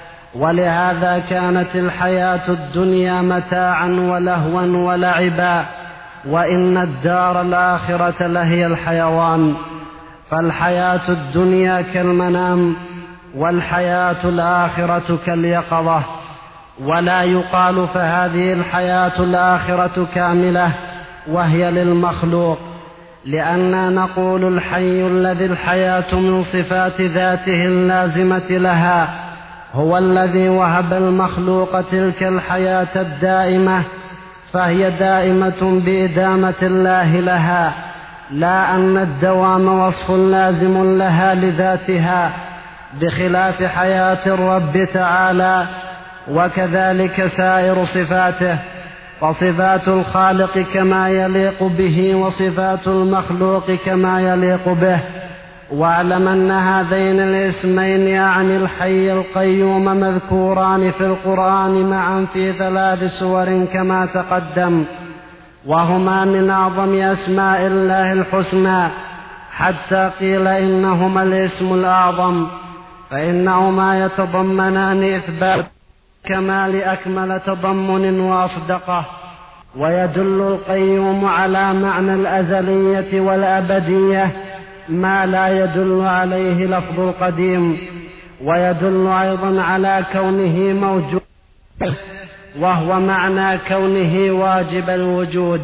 ولهذا كانت الحياة الدنيا متاعا ولهوا ولعبا، وإن الدار الآخرة لهي الحيوان. فالحياة الدنيا كالمنام، والحياة الآخرة كاليقظة. ولا يقال فهذه الحياة الآخرة كاملة وهي للمخلوق، لأننا نقول الحي الذي الحياة من صفات ذاته اللازمة لها هو الذي وهب المخلوق تلك الحياة الدائمة، فهي دائمة بإدامة الله لها، لا أن الدوام وصف لازم لها لذاتها، بخلاف حياة الرب تعالى. وكذلك سائر صفاته، فصفات الخالق كما يليق به، وصفات المخلوق كما يليق به. واعلم أن هذين الاسمين يعني الحي القيوم مذكوران في القرآن معا في ثلاث سور كما تقدم، وهما من أعظم أسماء الله الحسنى، حتى قيل إنهما الاسم الأعظم، فإنهما يتضمنان إثبات كمال أكمل تضمن وأصدقه. ويدل القيوم على معنى الأزلية والأبدية ما لا يدل عليه لفظ القديم، ويدل أيضا على كونه موجود، وهو معنى كونه واجب الوجود.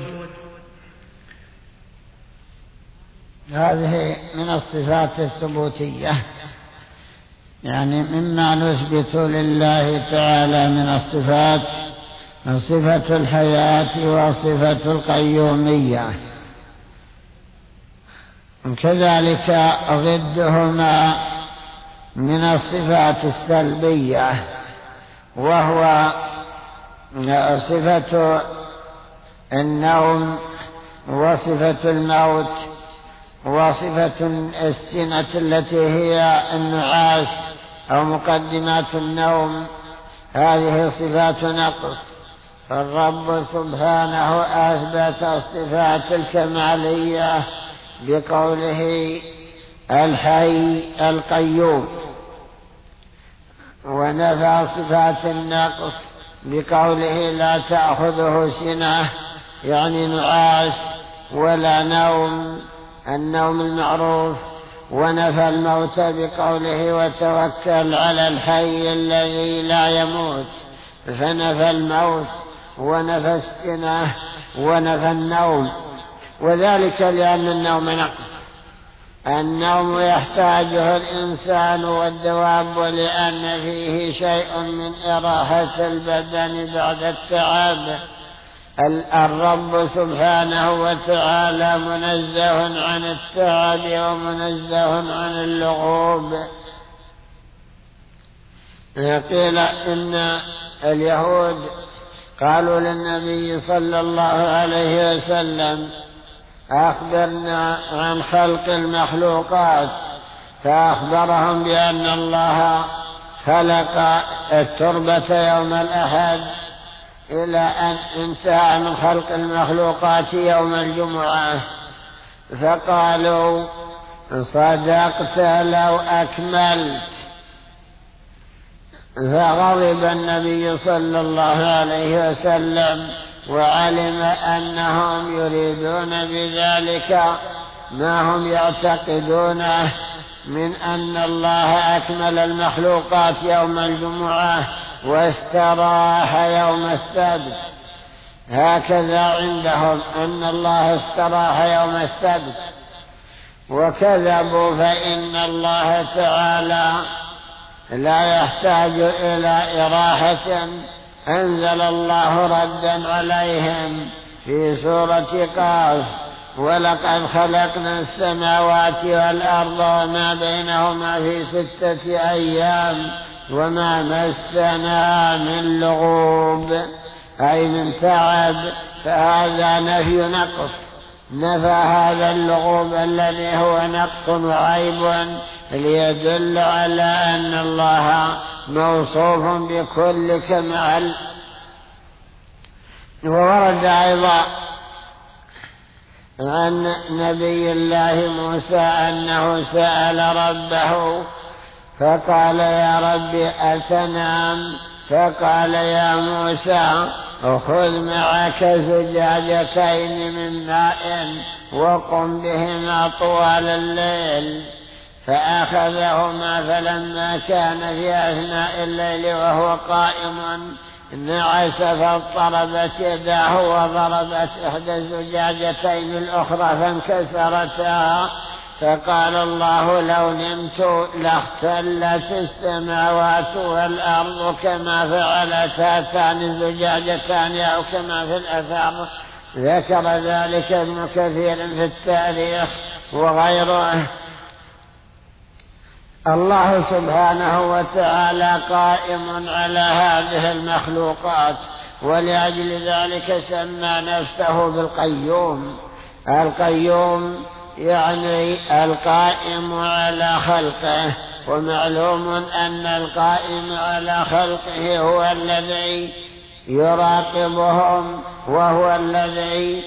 هذه من الصفات الثبوتية، يعني مما نثبت لله تعالى من الصفات صفة الحياة وصفة القيومية، كذلك ضدهما من الصفات السلبية، وهو صفة النوم وصفة الموت وصفة السنة التي هي النعاس أو مقدمات النوم. هذه صفات نقص، فالرب سبحانه أثبت الصفات الكمالية بقوله الحي القيوم، ونفى صفات النقص بقوله لا تأخذه سنة، يعني نعاس، ولا نوم، النوم المعروف، ونفى الموت بقوله وتوكل على الحي الذي لا يموت، فنفى الموت ونفى السنة ونفى النوم، وذلك لأن النوم نقص، النوم يحتاجه الإنسان والدواب، لأن فيه شيء من إراحة البدن بعد التعب. الرب سبحانه وتعالى منزه عن التعب ومنزه عن اللغوب. قيل إن اليهود قالوا للنبي صلى الله عليه وسلم أخبرنا عن خلق المخلوقات، فأخبرهم بأن الله خلق التربة يوم الأحد إلى أن انتهى من خلق المخلوقات يوم الجمعة، فقالوا صدقت لو أكملت. فغضب النبي صلى الله عليه وسلم، وعلم أنهم يريدون بذلك ما هم يعتقدونه من أن الله أكمل المخلوقات يوم الجمعة واستراح يوم السبت. هكذا عندهم أن الله استراح يوم السبت، وكذبوا، فإن الله تعالى لا يحتاج إلى إراحة أنزل الله ردا عليهم في سورة قاف: ولقد خلقنا السماوات والأرض وما بينهما في ستة أيام وما مسنا من لغوب، أي من تعب. فهذا نفي نقص، نفى هذا اللغوب الذي هو نقص وعيب ليدل على أن الله موصوف بكل كمال. وورد أيضا عن نبي الله موسى أنه سأل ربه فقال: يا رب أتنام؟ فقال: يا موسى خذ معك زجاجتين من ماء وقم بهما طوال الليل. فأخذهما، فلما كان في أثناء الليل وهو قائم نعس فاضطربت يداه وضربت إحدى الزجاجتين الأخرى فانكسرتا. فقال الله: لو نمت لاختلت السماوات والأرض كما فعلت هاتان الزجاجتان أو كما في الأثار. ذكر ذلك ابن كثير في التاريخ وغيره. الله سبحانه وتعالى قائم على هذه المخلوقات، ولأجل ذلك سمى نفسه بالقيوم. القيوم يعني القائم على خلقه، ومعلوم أن القائم على خلقه هو الذي يراقبهم، وهو الذي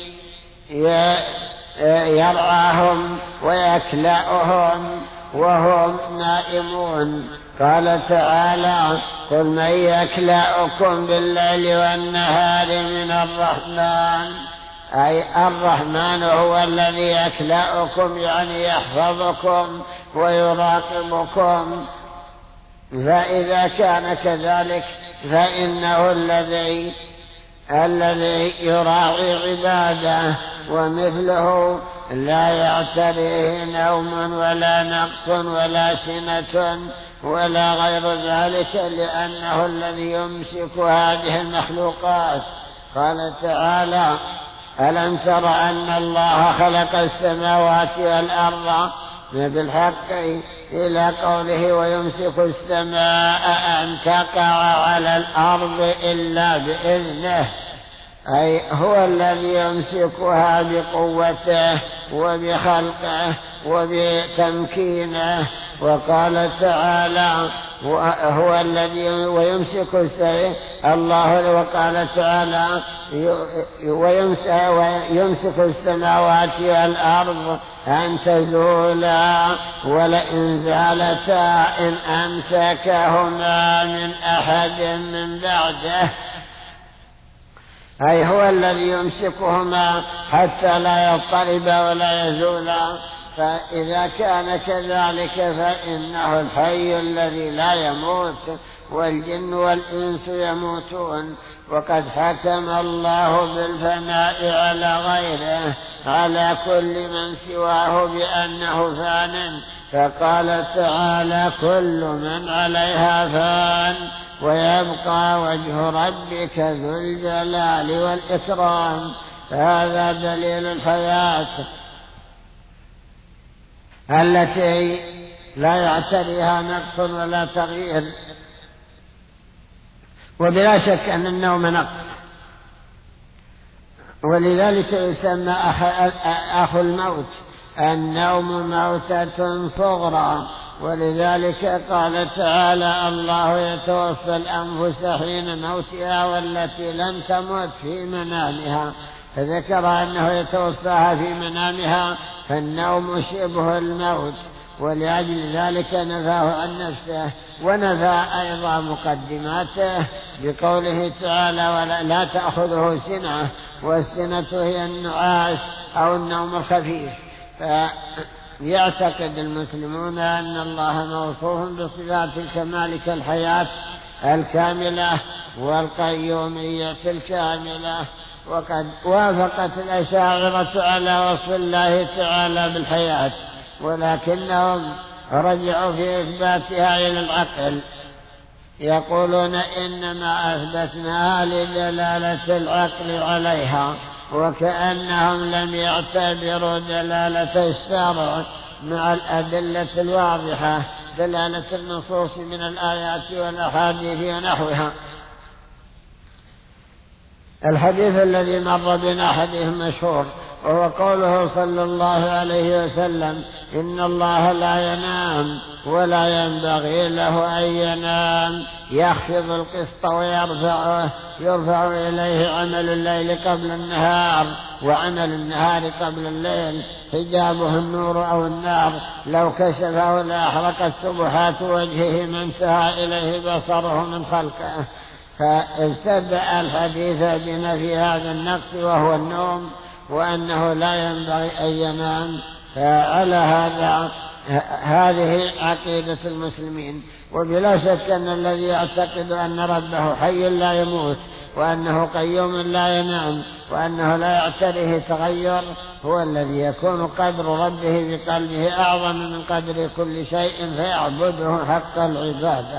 يرعاهم ويكلأهم وهم نائمون. قال تعالى: قل من يكلأكم بالليل والنهار من الرحمن، أي الرحمن هو الذي يكلأكم، يعني يحفظكم ويراقبكم. فإذا كان كذلك فإنه الذي الذي يراعي عباده، ومثله لا يعتريه نوم ولا نقص ولا سنة ولا غير ذلك، لأنه الذي يمسك هذه المخلوقات. قال تعالى: ألم تر أن الله خلق السماوات والأرض بالحق إلى قوله: ويمسك السماء أن تقع على الأرض إلا بإذنه، أي هو الذي يمسكها بقوته وبخلقه وبتمكينه. وقال تعالى: هو الذي ويمسك السماء الله. وقال تعالى: ويمسك السماوات والأرض أن تزولا ولئن زالتا إن أمسكهما من أحد من بعده، أي هو الذي يمسكهما حتى لا يضطربا ولا يزولا. فإذا كان كذلك فإنه الحي الذي لا يموت، والجن والإنس يموتون. وقد حكم الله بالفناء على غيره، على كل من سواه بأنه فان. فقال تعالى: كل من عليها فان ويبقى وجه ربك ذو الجلال والإكرام. فهذا دليل الحياة التي لا يعتريها نقص ولا تغيير. وبلا شك أن النوم نقص، ولذلك يسمى أخو الموت. النوم موتة صغرى، ولذلك قال تعالى: الله يتوفى الأنفس حين موتها والتي لم تمت في منامها. فذكر أنه يتوفاها في منامها، فالنوم شبه الموت، ولأجل ذلك نفاه عن نفسه. ونفى أيضا مقدماته بقوله تعالى: ولا تأخذه سنة، والسنة هي النعاس أو النوم الخفيف. فيعتقد المسلمون أن الله موصوف بصفات الكمال كالحياة الكاملة والقيومية الكاملة. وقد وافقت الأشاعرة على وصف الله تعالى بالحياة، ولكنهم رجعوا في إثباتها إلى العقل، يقولون إنما أثبتناها لدلالة العقل عليها، وكأنهم لم يعتبروا دلالة الشرع مع الأدلة الواضحة، دلالة النصوص من الآيات والأحاديث ونحوها. الحديث الذي مر بنا حديث مشهور، وهو قوله صلى الله عليه وسلم: إن الله لا ينام ولا ينبغي له أن ينام، يخفض القسط ويرفعه، يرفع إليه عمل الليل قبل النهار وعمل النهار قبل الليل، حجابه النور أو النار، لو كشفه لأحرقت سبحات وجهه ما انتهى إليه بصره من خلقه. فابتدأ الحديث بنفي هذا النقص وهو النوم، وأنه لا ينبغي أن ينام. فعلى هذا هذه عقيدة المسلمين. وبلا شك أن الذي يعتقد أن ربه حي لا يموت، وأنه قيوم لا ينام، وأنه لا يعتريه تغير، هو الذي يكون قدر ربه بقلبه أعظم من قدر كل شيء فيعبده حق العبادة.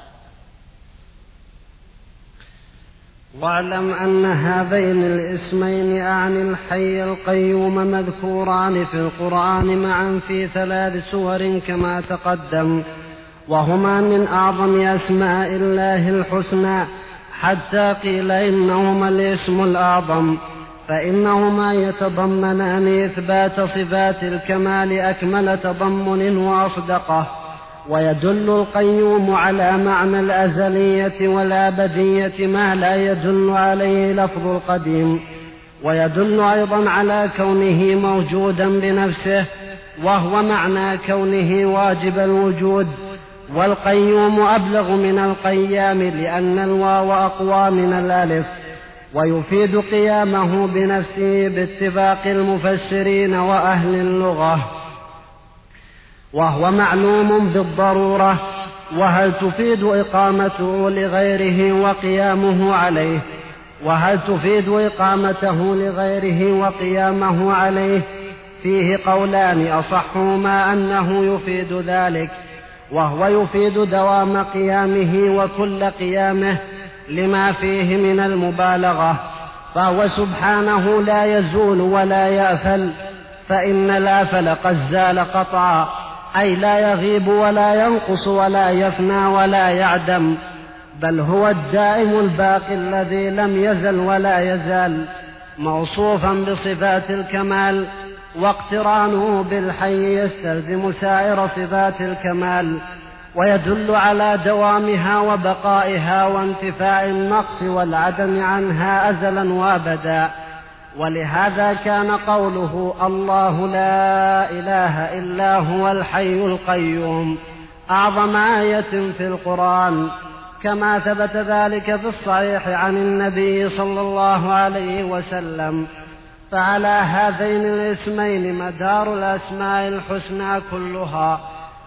واعلم أن هذين الاسمين أعني الحي القيوم مذكوران في القرآن معا في ثلاث سور كما تقدم، وهما من أعظم أسماء الله الحسنى، حتى قيل إنهما الاسم الأعظم، فإنهما يتضمنان إثبات صفات الكمال أكمل تضمن وأصدقه، ويدل القيوم على معنى الأزلية والأبدية ما لا يدل عليه لفظ القديم، ويدل أيضا على كونه موجودا بنفسه، وهو معنى كونه واجب الوجود. والقيوم أبلغ من القيام لأن الواو أقوى من الألف، ويفيد قيامه بنفسه باتفاق المفسرين وأهل اللغة، وهو معلوم بالضرورة. وهل تفيد إقامته لغيره وقيامه عليه وهل تفيد إقامته لغيره وقيامه عليه فيه قولان، أصحهما أنه يفيد ذلك، وهو يفيد دوام قيامه وكل قيامه لما فيه من المبالغة، فهو سبحانه لا يزول ولا يأفل، فإن الأفل قد زال قطعا، أي لا يغيب ولا ينقص ولا يفنى ولا يعدم، بل هو الدائم الباقي الذي لم يزل ولا يزال، موصوفا بصفات الكمال، واقترانه بالحي يستلزم سائر صفات الكمال، ويدل على دوامها وبقائها وانتفاء النقص والعدم عنها أزلا وابدا. ولهذا كان قوله الله لا إله إلا هو الحي القيوم أعظم آية في القرآن، كما ثبت ذلك في الصحيح عن النبي صلى الله عليه وسلم. فعلى هذين الاسمين مدار الأسماء الحسنى كلها،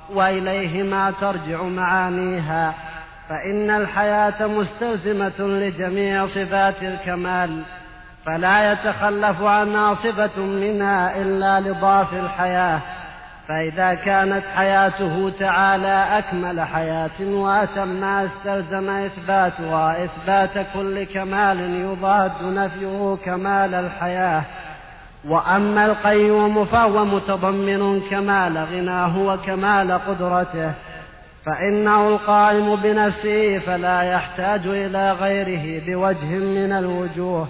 وإليهما ترجع معانيها، فإن الحياة مستلزمة لجميع صفات الكمال، فلا يتخلف عنها صفة منها إلا لضعف الحياة، فإذا كانت حياته تعالى أكمل حياة وأتمها استلزم إثباتها إثبات كل كمال يضاد نفيه كمال الحياة. وأما القيوم فهو متضمن كمال غناه وكمال قدرته، فإنه القائم بنفسه فلا يحتاج إلى غيره بوجه من الوجوه،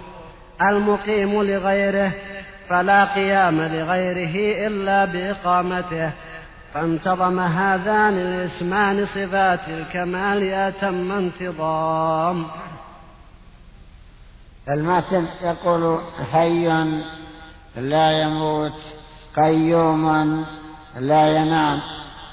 المقيم لغيره فلا قيام لغيره إلا بإقامته، فانتظم هذان الاسمان صفات الكمال أتم انتظام. المتن يقول حي لا يموت، قيوم لا ينام.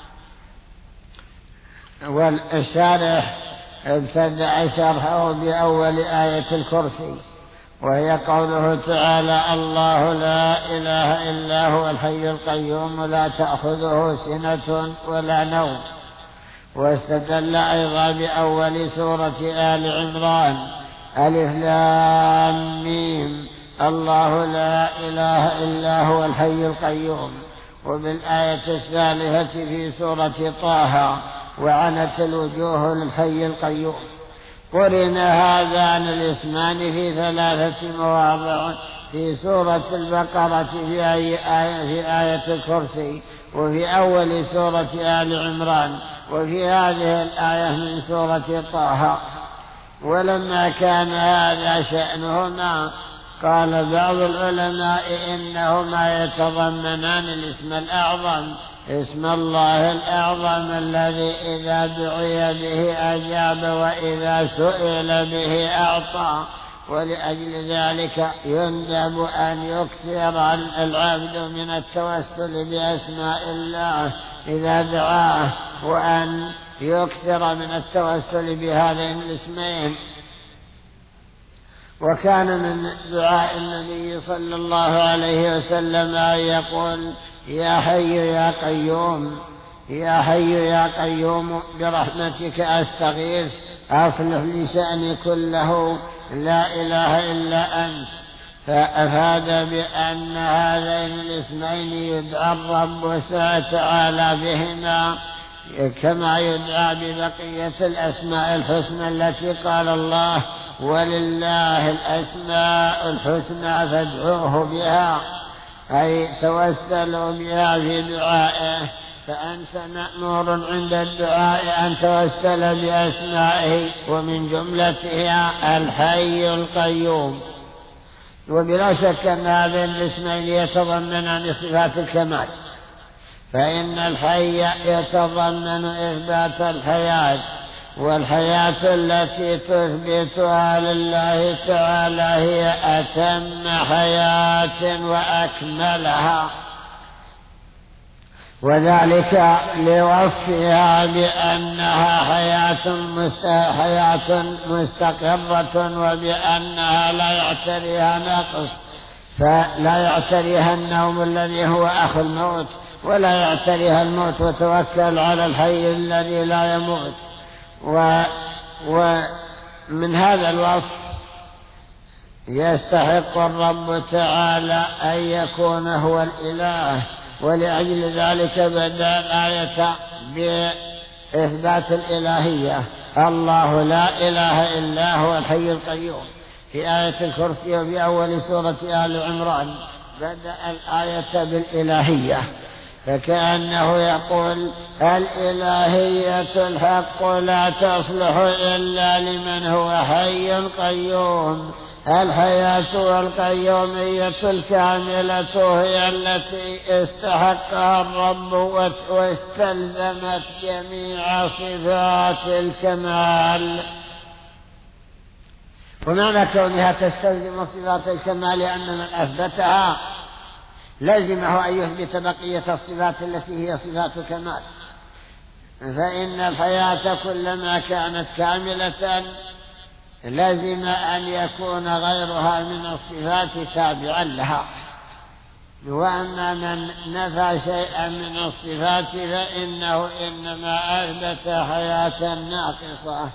والشارح ابتدأ شرحه بأول آية الكرسي، وهي قوله تعالى الله لا إله إلا هو الحي القيوم لا تأخذه سنة ولا نوم. واستدل أيضا بأول سورة آل عمران ألف لام ميم الله لا إله إلا هو الحي القيوم، وبالآية الثالثة في سورة طه وعنت الوجوه للحي القيوم. قرن هذان الاسمان في ثلاثة مواضع: في سورة البقرة في آية, في آية الكرسي، وفي أول سورة آل عمران، وفي هذه الآية من سورة طه. ولما كان هذا شأنهما قال بعض العلماء إنهما يتضمنان الاسم الأعظم، اسم الله الأعظم الذي إذا دعي به أجاب وإذا سئل به أعطى. ولأجل ذلك يندب أن يكثر العبد من التوسل بأسماء الله إذا دعاه، وأن يكثر من التوسل بهذين الاسمين. وكان من دعاء النبي صلى الله عليه وسلم أن يقول: يا حي يا قيوم، يا حي يا قيوم برحمتك أستغيث أصلح لي شأني كله لا إله إلا أنت. فأفاد بأن هذين الاسمين يدعى الرب تعالى بهما كما يدعى ببقية الأسماء الحسنى التي قال الله: ولله الأسماء الحسنى فادعوه بها، أي توسلوا بها في دعائه. فأنت مأمور عند الدعاء أن توسل بأسمائه، ومن جملتها الحي القيوم. وبلا شك أن هذين الاسمين يتضمنان صفات الكمال، فإن الحي يتضمن إثبات الحياة، والحياة التي تثبتها لله تعالى هي أتم حياة وأكملها، وذلك لوصفها بأنها حياة مستقرة، وبأنها لا يعتريها نقص، فلا يعتريها النوم الذي هو أخو الموت، ولا يعتريها الموت، وتوكل على الحي الذي لا يموت. ومن هذا الوصف يستحق الرب تعالى أن يكون هو الإله، ولأجل ذلك بدأ الآية بإثبات الإلهية: الله لا إله إلا هو الحي القيوم. في آية الكرسي وفي أول سورة آل عمران بدأ الآية بالإلهية، فكأنه يقول: الإلهية الحق لا تصلح إلا لمن هو حي قيوم. الحياة والقيومية الكاملة هي التي استحقها الرب واستلزمت جميع صفات الكمال. ومعنى كونها تستلزم صفات الكمال أن من أثبتها لازمه أن يثبت بقية الصفات التي هي صفات الكمال، فإن الحياة كلما كانت كاملة لازم أن يكون غيرها من الصفات تابعا لها. وأما من نفى شيئا من الصفات فإنه إنما أثبت حياة ناقصة.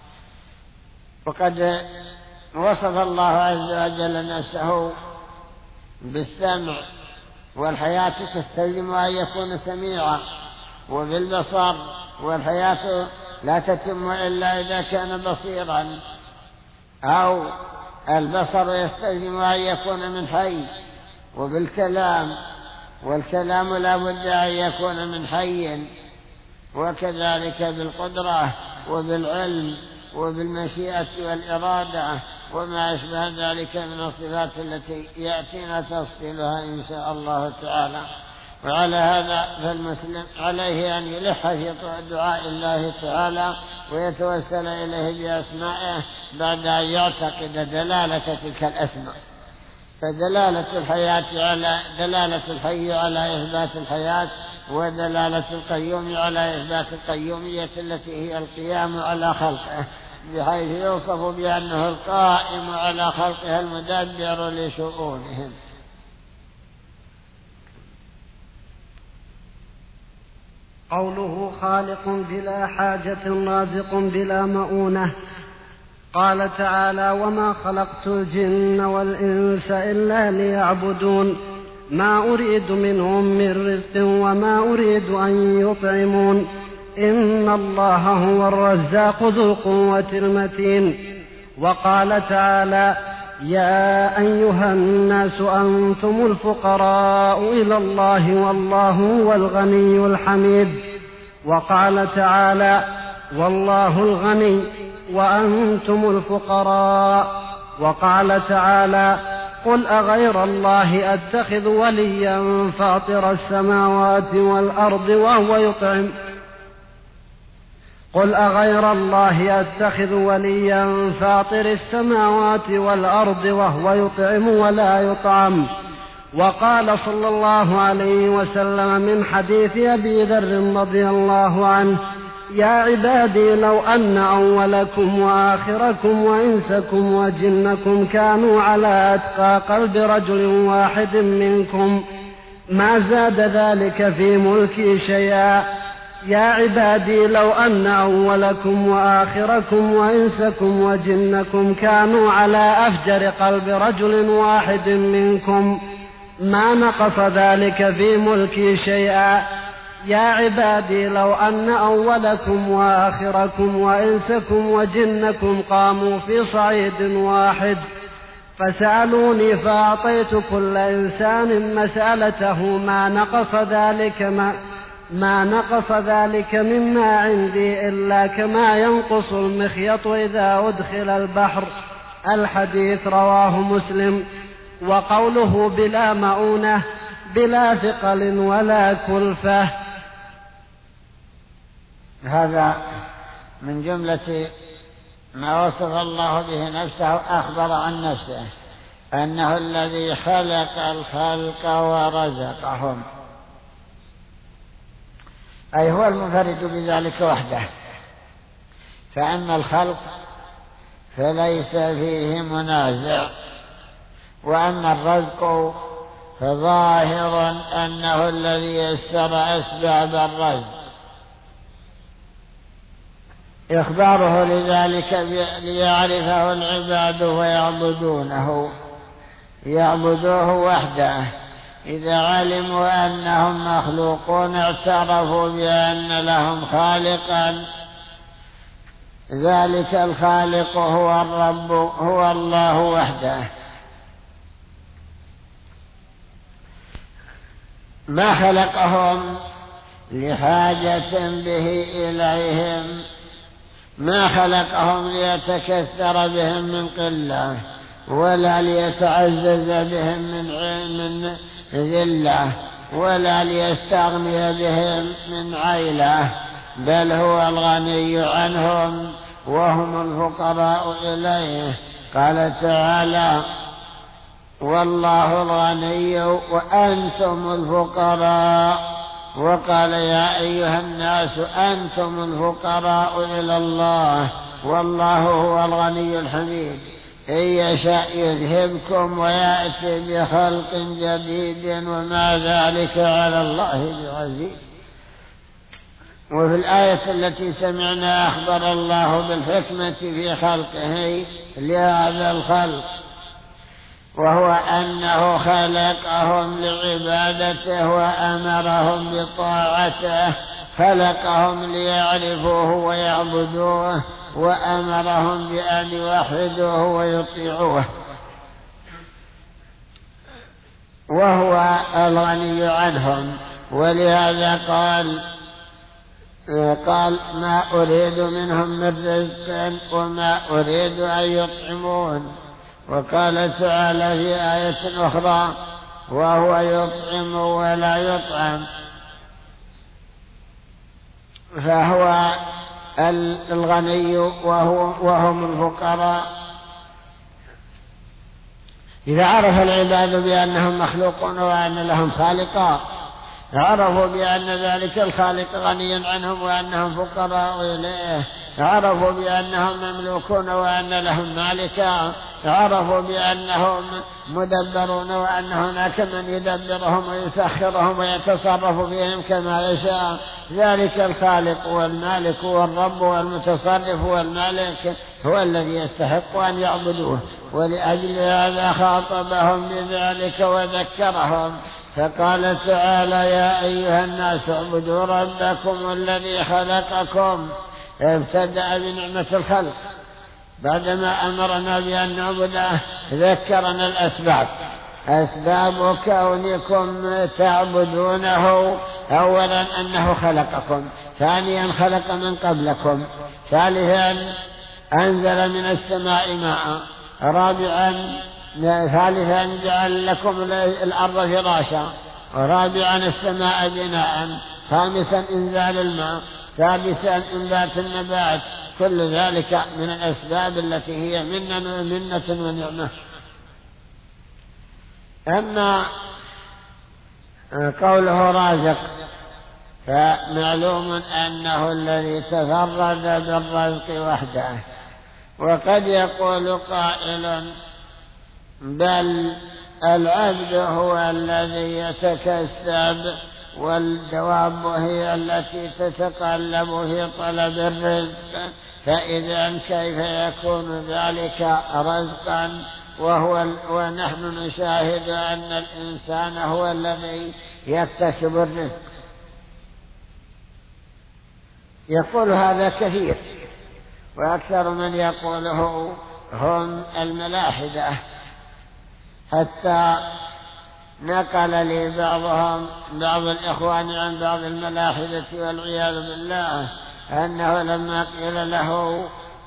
وقد وصف الله عز وجل نفسه بالسمع، والحياة تستلزم أن يكون سميعا، وبالبصر، والحياة لا تتم إلا إذا كان بصيرا، أو البصر يستلزم أن يكون من حي، وبالكلام، والكلام لا بد أن يكون من حي، وكذلك بالقدرة وبالعلم وبالمشيئة والإرادة وما أشبه ذلك من الصفات التي يأتينا تفصيلها إن شاء الله تعالى. وعلى هذا فالمسلم عليه أن يلح في دعاء الله تعالى ويتوسل إليه بأسمائه بعد أن يعتقد دلالة تلك الأسماء. فدلالة الحياة على دلالة الحي على إثبات الحياة، ودلالة القيوم على إثبات القيومية التي هي القيام على خلقه، بحيث يوصف بأنه القائم على خلقها المدبر لشؤونهم. قوله خالق بلا حاجة رازق بلا مؤونة. قال تعالى: وما خلقت الجن والإنس إلا ليعبدون ما أريد منهم من رزق وما أريد أن يطعمون إن الله هو الرزاق ذو القوة المتين. وقال تعالى: يا أيها الناس أنتم الفقراء إلى الله والله هو الغني الحميد. وقال تعالى: والله الغني وأنتم الفقراء. وقال تعالى: قل أغير الله أتخذ وليا فاطر السماوات والأرض وهو يطعم قل أغير الله أتخذ وليا فاطر السماوات والأرض وهو يطعم ولا يطعم. وقال صلى الله عليه وسلم من حديث أبي ذر رضي الله عنه: يا عبادي لو أن أولكم وآخركم وإنسكم وجنكم كانوا على أتقى قلب رجل واحد منكم ما زاد ذلك في ملكي شيئا. يا عبادي لو أن أولكم وآخركم وإنسكم وجنكم كانوا على أفجر قلب رجل واحد منكم ما نقص ذلك في ملكي شيئا. يا عبادي لو أن أولكم وآخركم وإنسكم وجنكم قاموا في صعيد واحد فسألوني فأعطيت كل إنسان مسألته ما نقص ذلك ما ما نقص ذلك مما عندي إلا كما ينقص المخيط إذا أدخل البحر. الحديث رواه مسلم. وقوله بلا مؤونة بلا ثقل ولا كلفة، هذا من جملة ما وصف الله به نفسه. أخبر عن نفسه أنه الذي خلق الخلق ورزقهم، أي هو المنفرد بذلك وحده. فأما الخلق فليس فيه منازع، وأما الرزق فظاهر أنه الذي يسر أسباب الرزق. إخباره لذلك ليعرفه العباد ويعبدونه يعبدوه وحده. إذا علموا أنهم مخلوقون اعترفوا بأن لهم خالقا، ذلك الخالق هو الرب هو الله وحده. ما خلقهم لحاجة به إليهم، ما خلقهم ليتكثر بهم من قلة ولا ليتعزز بهم من ذلة ولا ليستغني بهم من عيلة، بل هو الغني عنهم وهم الفقراء إليه. قال تعالى: والله الغني وأنتم الفقراء. وقال: يا أيها الناس أنتم الفقراء إلى الله والله هو الغني الحميد. إن يشاء يذهبكم ويأتي بخلق جديد وما ذلك على الله بعزيز. وفي الآية التي سمعنا أخبر الله بالحكمة في خلقه لهذا الخلق، وهو أنه خلقهم لعبادته وأمرهم بطاعته. خلقهم ليعرفوه ويعبدوه، وأمرهم بأن يوحدوه ويطيعوه، وهو الغني عنهم. ولهذا قال قال ما أريد منهم من رزق وما أريد أن يطعمون. وقال تعالى في آية أخرى: وهو يطعم ولا يطعم. فهو الغني وهو وهم الفقراء. إذا عرف العباد بأنهم مخلوقون وأن لهم خالقا، عرفوا بأن ذلك الخالق غني عنهم وأنهم فقراء إليه. عرفوا بأنهم مملوكون وأن لهم مالكا. عرفوا بأنهم مدبرون وأن هناك من يدبرهم ويسخرهم ويتصرف بهم كما يشاء. ذلك الخالق والمالك والرب والمتصرف والمالك هو الذي يستحق أن يعبدوه. ولأجل هذا خاطبهم بذلك وذكرهم. فقال تعالى: يا أيها الناس اعبدوا ربكم الذي خلقكم. ابتدأ بنعمة الخلق، بعدما أمرنا بأن نعبده ذكرنا الأسباب، أسباب كونكم تعبدونه: أولا أنه خلقكم، ثانيا خلق من قبلكم، ثالثا أنزل من السماء ماء، رابعا ثالثا جعل لكم الأرض فراشا، رابعا السماء بناء، خامسا إنزال الماء، سادسا إنبات النبات. كل ذلك من الأسباب التي هي منة منة ونعمة. أما قوله رازق فمعلوم أنه الذي تفرد بالرزق وحده. وقد يقول قائل: بل العبد هو الذي يتكسب، والدواب هي التي تتقلب في طلب الرزق، فإذا كيف يكون ذلك رزقا وهو ونحن نشاهد أن الإنسان هو الذي يكتسب الرزق؟ يقول هذا كثير، وأكثر من يقوله هم الملاحدة، حتى نقل لي بعضهم بعض الإخوان عن بعض الملاحدة والعياذ بالله أنه لما قيل له: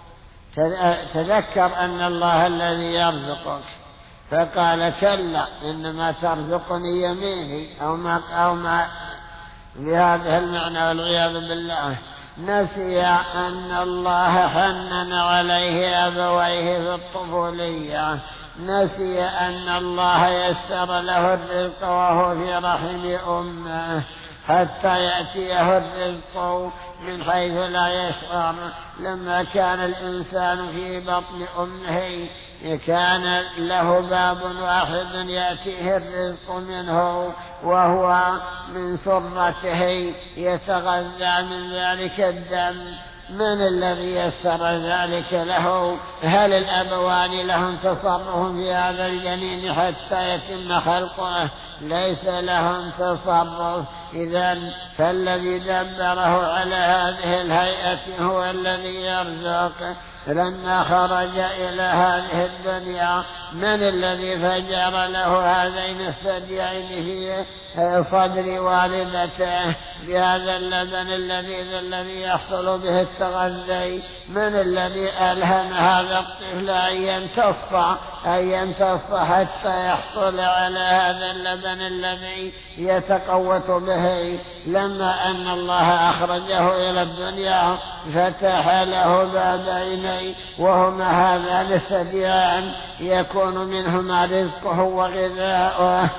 تذكر أن الله الذي يرزقك، فقال: كلا، إنما ترزقني يميني، أو ما, أو ما بهذا المعنى والعياذ بالله. نسي أن الله حنن عليه أبويه في الطفولية، نسي أن الله يسر له الرزق وهو في رحم أمه حتى يأتيه الرزق من حيث لا يشعر. لما كان الإنسان في بطن أمه كان له باب واحد يأتيه الرزق منه، وهو من سرته، يتغذى من ذلك الدم. من الذي يسر ذلك له؟ هل الأبوان لهم تصرف في هذا الجنين حتى يتم خلقه؟ ليس لهم تصرف. إذن فالذي دبره على هذه الهيئة هو الذي يرزق. لما خرج إلى هذه الدنيا، من الذي فجر له هذين الثديين في صدر والدته بهذا اللبن اللذيذ الذي يحصل به التغذي؟ من الذي ألهم هذا الطفل أن يمتص أن يمتص حتى يحصل على هذا اللبن الذي يتقوت به؟ لما أن الله أخرجه إلى الدنيا فتح له بابين، وهما هذان الثديان يكون منهما رزقه وغذاؤه.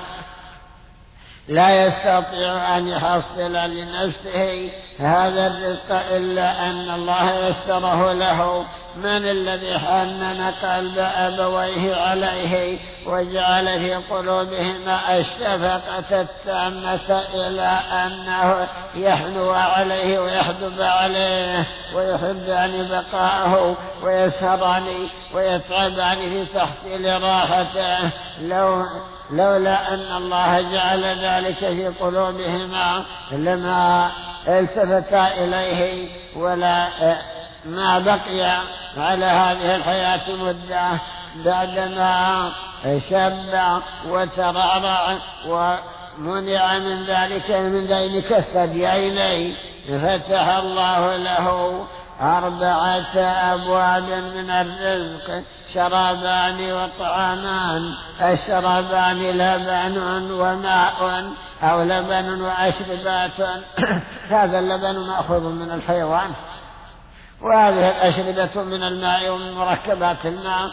لا يستطيع أن يحصل لنفسه هذا الرزق إلا أن الله يسره له. من الذي حنن قلب أبويه عليه وجعل في قلوبهما الشفقة التامة إلى أنه يحنو عليه ويحدب عليه ويحبان بقاءه ويسهران ويتعبان في تحصيل راحته؟ لو لولا أن الله جعل ذلك في قلوبهما لما التفتا إليه، ولا ما بقي على هذه الحياة مدة بعدما شب وترعرع ومنع من ذلك من ذلك الثديين. فتح الله له أربعة أبواب من الرزق: شرابان وطعامان. الشرابان لبن وماء أو لبن وأشربات. هذا اللبن مأخوذ من الحيوان، وهذه الأشربة من الماء ومن مركبات الماء.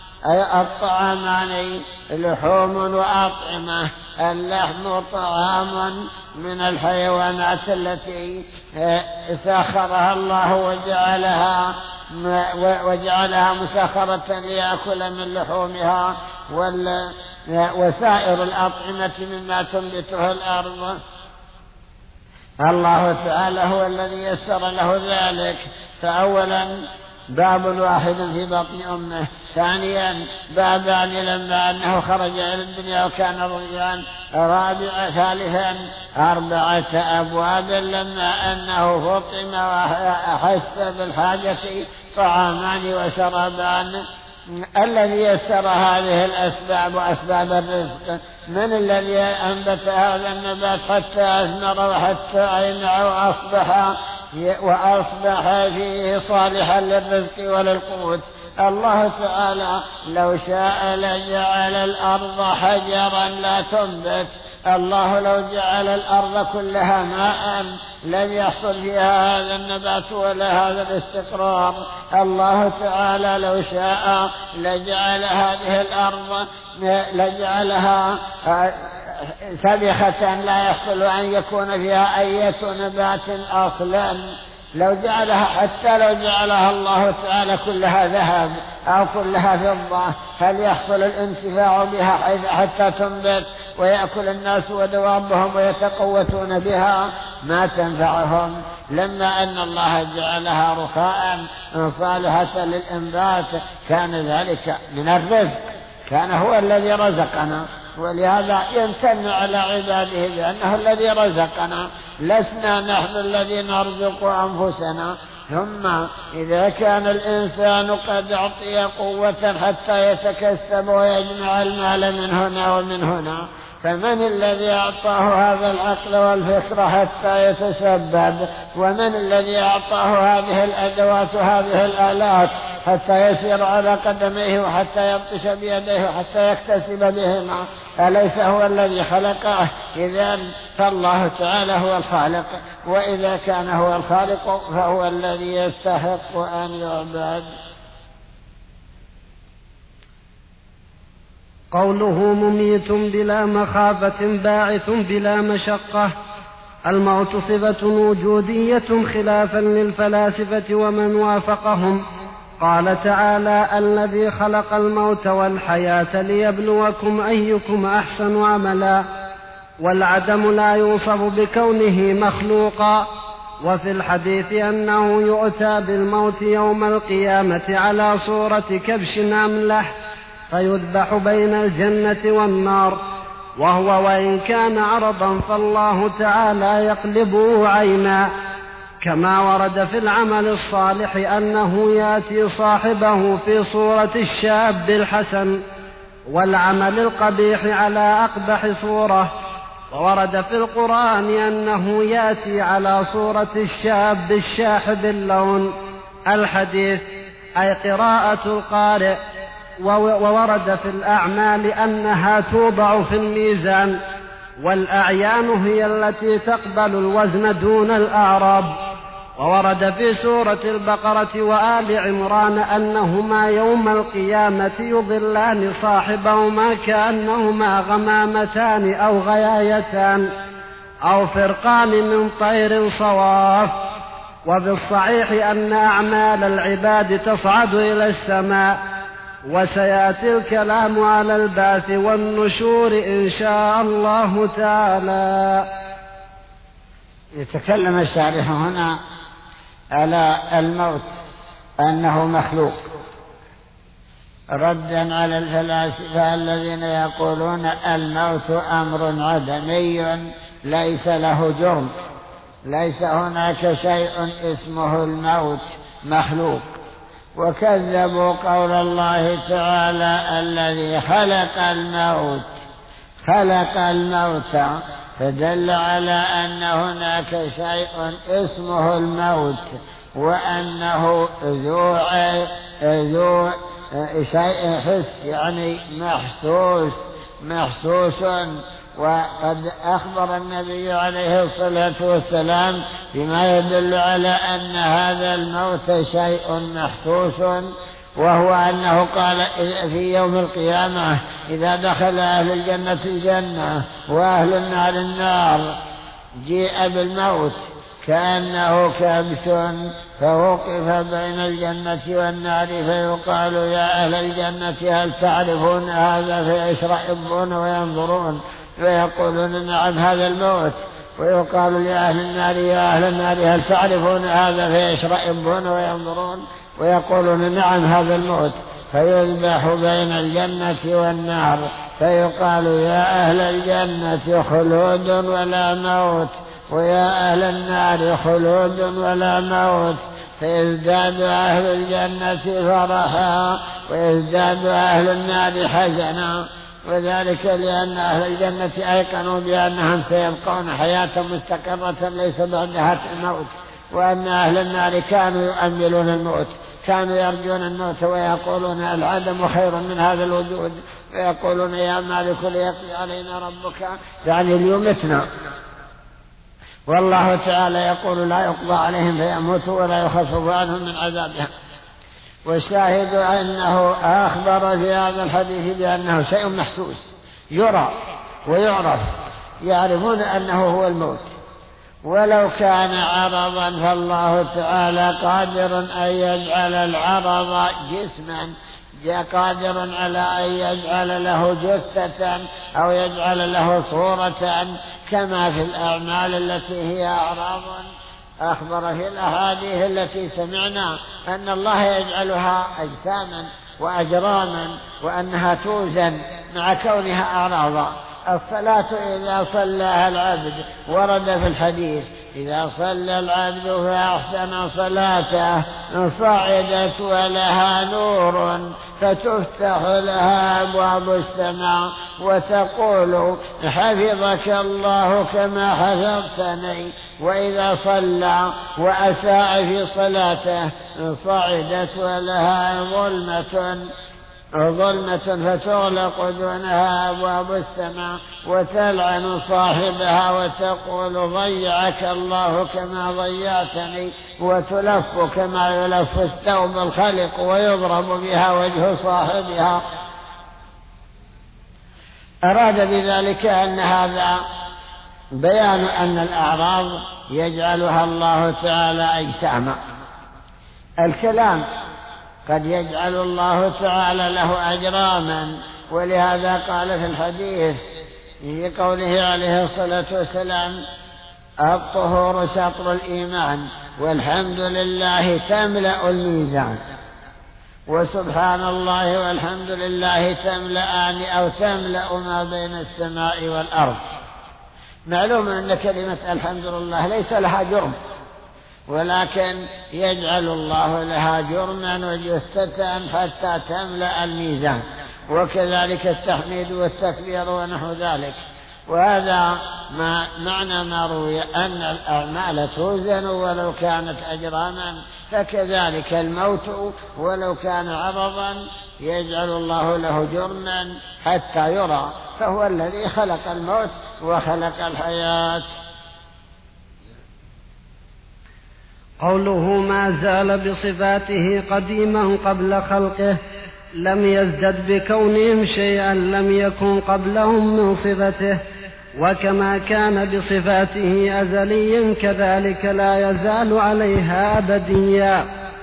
الطعامان لحوم وأطعمة. اللحم طعام من الحيوانات التي سخرها الله وجعلها وجعلها مسخرة ليأكل من لحومها، وسائر الأطعمة مما تنبتها الأرض. الله تعالى هو الذي يسر له ذلك. فأولا باب واحد في بطن أمه. ثانيا بابان لما أنه خرج إلى الدنيا وكان رجلا. رابعا ثالثا أربعة أبواب لما أنه فطم وحس بالحاجة طعامان وشرابان. الذي يسر هذه الأسباب وأسباب الرزق من الذي أنبت هذا النبات حتى أثمر وحتى أينع وأصبح وأصبح فيه صالحا للرزق وللقوت؟ الله تعالى لو شاء لجعل الأرض حجرا لا تنبت. الله لو جعل الأرض كلها ماء لم يحصل فيها هذا النبات ولا هذا الاستقرار. الله تعالى لو شاء لجعل هذه الأرض لجعلها سبخة لا يحصل أن يكون فيها أي نبات أصلا. لو جعلها حتى لو جعلها الله تعالى كلها ذهب أو كلها فضة هل يحصل الانتفاع بها حتى تنبت ويأكل الناس ودوابهم ويتقوتون بها؟ ما تنفعهم. لما أن الله جعلها رخاء صالحة للإنبات كان ذلك من الرزق، كان هو الذي رزقنا، ولهذا يمتن على عباده بأنه الذي رزقنا، لسنا نحن الذي نرزق أنفسنا. ثم إذا كان الإنسان قد أعطي قوة حتى يتكسب ويجمع المال من هنا ومن هنا، فمن الذي أعطاه هذا العقل والفكرة حتى يتسبب؟ ومن الذي أعطاه هذه الأدوات وهذه الآلات حتى يسير على قدميه وحتى يبطش بيديه وحتى يكتسب بهما؟ أليس هو الذي خلقه؟ إذن فالله تعالى هو الخالق، وإذا كان هو الخالق فهو الذي يستحق أن يعبد. قوله مميت بلا مخافة باعث بلا مشقة. الموت صفة وجودية خلافا للفلاسفة ومن وافقهم. قال تعالى: الذي خلق الموت والحياة ليبلوكم أيكم أحسن عملا. والعدم لا يوصف بكونه مخلوقا. وفي الحديث أنه يؤتى بالموت يوم القيامة على صورة كبش أملح فيذبح بين الجنة والنار، وهو وإن كان عرضا فالله تعالى يقلبه عينا، كما ورد في العمل الصالح أنه يأتي صاحبه في صورة الشاب الحسن، والعمل القبيح على أقبح صورة. وورد في القرآن أنه يأتي على صورة الشاب الشاحب اللون. الحديث أي قراءة القارئ. وورد في الأعمال أنها توضع في الميزان، والأعيان هي التي تقبل الوزن دون الأعراب. وورد في سورة البقرة وآل عمران أنهما يوم القيامة يضلان صاحبهما كأنهما غمامتان أو غيايتان أو فرقان من طير صواف. وفي الصحيح أن أعمال العباد تصعد إلى السماء. وسيأتي الكلام على البعث والنشور إن شاء الله تعالى. يتكلم الشارح هنا على الموت أنه مخلوق، ردا على الفلاسفة الذين يقولون الموت أمر عدمي ليس له جرم، ليس هناك شيء اسمه الموت، مخلوق. وكذبوا قول الله تعالى: الذي خلق الموت خلق الموت، فدل على أن هناك شيء اسمه الموت، وأنه ذو ذو شيء حس، يعني محسوس محسوس. وقد أخبر النبي عليه الصلاة والسلام بما يدل على أن هذا الموت شيء محسوس، وهو أنه قال في يوم القيامة إذا دخل أهل الجنة الجنة وأهل النار النار جيء بالموت كأنه كبش فوقف بين الجنة والنار فيقال: يا أهل الجنة هل تعرفون هذا؟ فيشرحبون وينظرون فيقولون: نعم هذا الموت. ويقال لأهل النار يا أهل النار هل تعرفون هذا؟ فيشرئبون وينظرون ويقولون نعم هذا الموت، فيذبح بين الجنة والنار فيقال يا أهل الجنة خلود ولا موت، ويا أهل النار خلود ولا موت، فيزداد أهل الجنة فرحا ويزداد أهل النار حزنا، وذلك لأن أهل الجنة أيقنوا بأنهم سيبقون حياة مستقرة ليس بعدها الموت، وأن أهل النار كانوا يؤملون الموت، كانوا يرجون الموت ويقولون العدم خير من هذا الوجود، ويقولون يا مالك ليقضي علينا ربك، يعني ليمتنا، والله تعالى يقول لا يقضى عليهم فيموتوا ولا يخفف عنهم من عذابها. والشاهد أنه أخبر في هذا الحديث بأنه شيء محسوس يرى ويعرف، يعرفون أنه هو الموت، ولو كان عرضا فالله تعالى قادر أن يجعل العرض جسما، قادر على أن يجعل له جثة أو يجعل له صورة كما في الأعمال التي هي أعراض. أخبر في الأحاديث التي سمعنا أن الله يجعلها أجساما وأجراما وأنها توزن مع كونها أعراضا. الصلاة إذا صلىها العبد ورد في الحديث إذا صلى العبد فأحسن صلاته صعدت ولها نور فتفتح لها أبواب السماء وتقول حفظك الله كما حفظتني، وإذا صلى وأساء في صلاته صعدت ولها ظلمة ظلمة فتغلق دونها أبواب السماء وتلعن صاحبها وتقول ضيعك الله كما ضيعتني، وتلف كما يلف الثوب الخلق ويضرب بها وجه صاحبها. أراد بذلك أن هذا بيان أن الأعراض يجعلها الله تعالى أجساما. الكلام قد يجعل الله تعالى له أجراما، ولهذا قال في الحديث في قوله عليه الصلاة والسلام الطهور شطر الإيمان والحمد لله تملأ الميزان، وسبحان الله والحمد لله تملأان أو تملأ ما بين السماء والأرض. معلوم أن كلمة الحمد لله ليس لها جرم، ولكن يجعل الله لها جرما وجثة حتى تملأ الميزان، وكذلك التحميد والتكبير ونحو ذلك. وهذا ما معنى ما روي أن الأعمال توزن ولو كانت أجراما، فكذلك الموت ولو كان عرضا يجعل الله له جرما حتى يرى، فهو الذي خلق الموت وخلق الحياة. قوله ما زال بصفاته قديما قبل خلقه لم يزدد بكونهم شيئا لم يكن قبلهم من صفته، وكما كان بصفاته أزليا كذلك لا يزال عليها أبديا،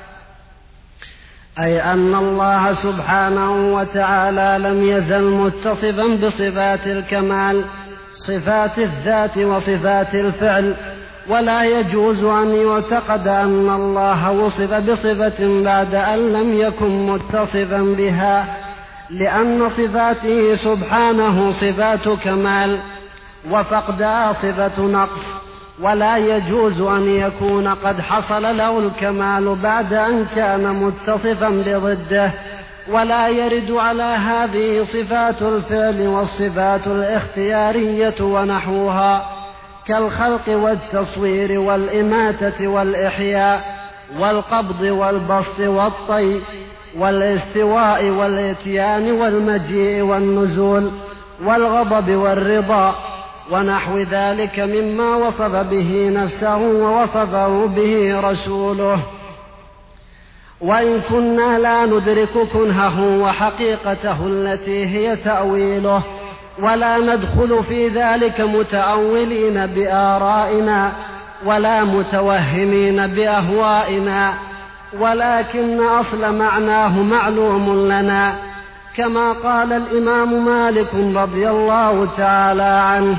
أي أن الله سبحانه وتعالى لم يزل متصفا بصفات الكمال صفات الذات وصفات الفعل، ولا يجوز أن يعتقد أن الله وصف بصفة بعد أن لم يكن متصفا بها، لأن صفاته سبحانه صفات كمال وفقدها صفة نقص، ولا يجوز أن يكون قد حصل له الكمال بعد أن كان متصفا بضده. ولا يرد على هذه صفات الفعل والصفات الاختيارية ونحوها كالخلق والتصوير والإماتة والإحياء والقبض والبسط والطي والاستواء والإتيان والمجيء والنزول والغضب والرضا ونحو ذلك مما وصف به نفسه ووصفه به رسوله. وإن كنا لا ندرك كنهه وحقيقته التي هي تأويله، ولا ندخل في ذلك متأولين بآرائنا ولا متوهمين بأهوائنا، ولكن أصل معناه معلوم لنا، كما قال الإمام مالك رضي الله تعالى عنه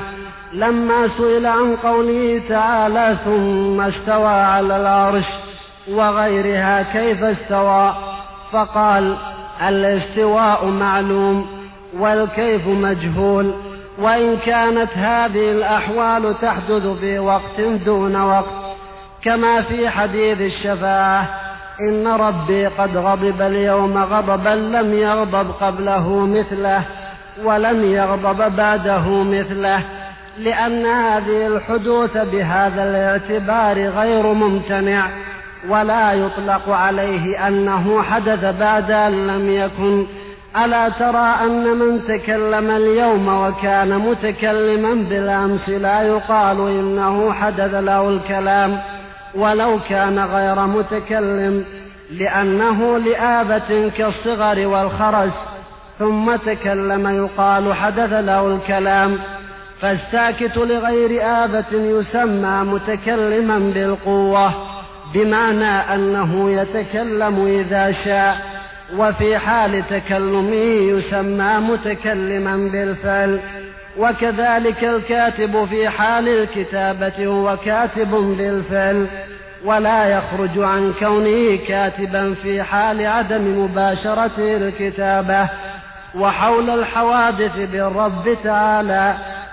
لما سئل عن قوله تعالى ثم استوى على العرش وغيرها كيف استوى، فقال الاستواء معلوم والكيف مجهول، وإن كانت هذه الأحوال تحدث في وقت دون وقت، كما في حديث الشفاعة: إن ربي قد غضب اليوم غضبا لم يغضب قبله مثله ولم يغضب بعده مثله، لأن هذه الحدوث بهذا الاعتبار غير ممتنع، ولا يطلق عليه أنه حدث بعد أن لم يكن. ألا ترى أن من تكلم اليوم وكان متكلما بالأمس لا يقال إنه حدث له الكلام ولو كان غير متكلم، لأنه لآبة كالصغر والخرس، ثم تكلم يقال حدث له الكلام. فالساكت لغير آبة يسمى متكلما بالقوة، بمعنى أنه يتكلم إذا شاء، وفي حال تكلمه يسمى متكلما بالفعل. وكذلك الكاتب في حال الكتابة هو كاتب بالفعل، ولا يخرج عن كونه كاتبا في حال عدم مباشرته الكتابة. وحول الحوادث بالرب تعالى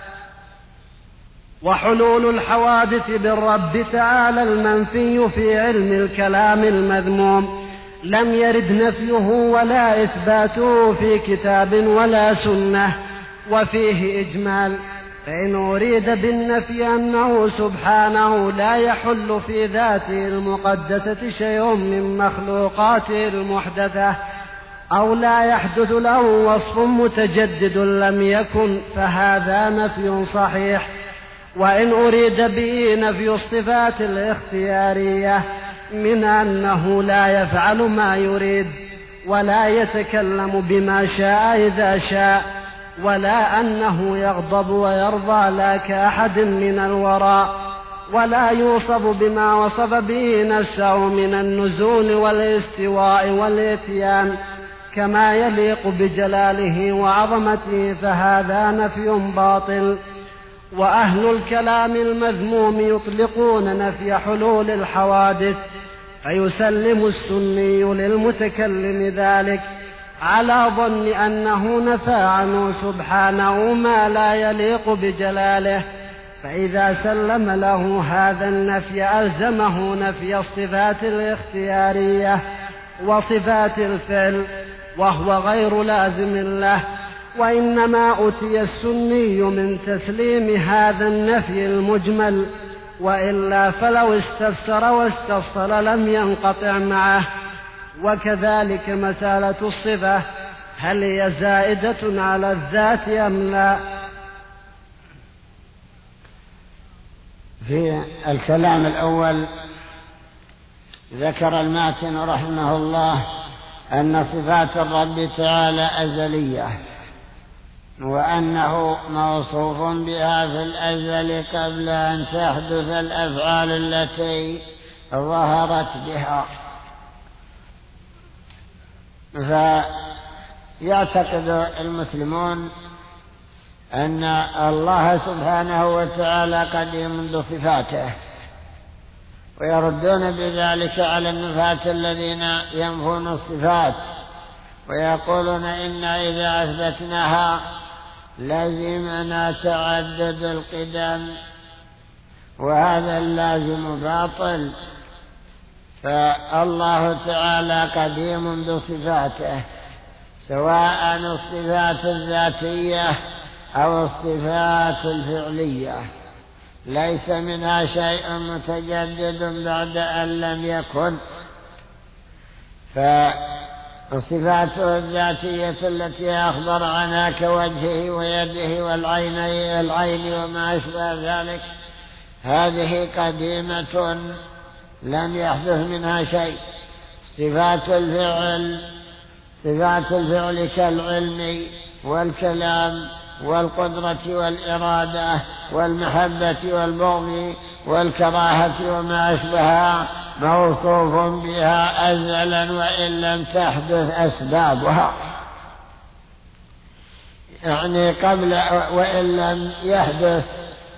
وحلول الحوادث بالرب تعالى المنفي في علم الكلام المذموم لم يرد نفيه ولا إثباته في كتاب ولا سنة، وفيه إجمال. فإن أريد بالنفي أنه سبحانه لا يحل في ذاته المقدسة شيء من مخلوقاته المحدثة، أو لا يحدث له وصف متجدد لم يكن، فهذا نفي صحيح. وإن أريد به نفي الصفات الاختيارية من أنه لا يفعل ما يريد ولا يتكلم بما شاء إذا شاء، ولا أنه يغضب ويرضى لا كأحد من الوراء، ولا يوصف بما وصف به نفسه من النزول والاستواء والإتيان كما يليق بجلاله وعظمته، فهذا نفي باطل. وأهل الكلام المذموم يطلقون نفي حلول الحوادث، فيسلم السني للمتكلم ذلك على ظن أنه نفى عنه سبحانه ما لا يليق بجلاله، فإذا سلم له هذا النفي ألزمه نفي الصفات الاختيارية وصفات الفعل، وهو غير لازم له. وإنما أتي السني من تسليم هذا النفي المجمل، وإلا فلو استفسر واستفصل لم ينقطع معه. وكذلك مسألة الصفة، هل هي زائدة على الذات أم لا؟ في الكلام الأول ذكر الماتن رحمه الله أن صفات الرب تعالى أزلية، وأنه موصوف بها في الأزل قبل أن تحدث الأفعال التي ظهرت بها. فيعتقد المسلمون أن الله سبحانه وتعالى قديم بصفاته، ويردون بذلك على النفاة الذين ينفون الصفات ويقولون إن إذا أثبتناها لازمنا تعدد القدم، وهذا اللازم باطل. فالله تعالى قديم بصفاته، سواء الصفات الذاتية أو الصفات الفعلية، ليس منها شيء متجدد بعد أن لم يكن. فصفاته الذاتية التي أخبر عنها كوجهه ويده والعين العين وما أشبه ذلك، هذه قديمة لم يحدث منها شيء. صفات الفعل صفات الفعل كالعلم والكلام والقدرة والإرادة والمحبة والبغض والكراهة وما أشبهها موصوف بها أزلا وإن لم تحدث أسبابها، يعني قبل وإن لم يحدث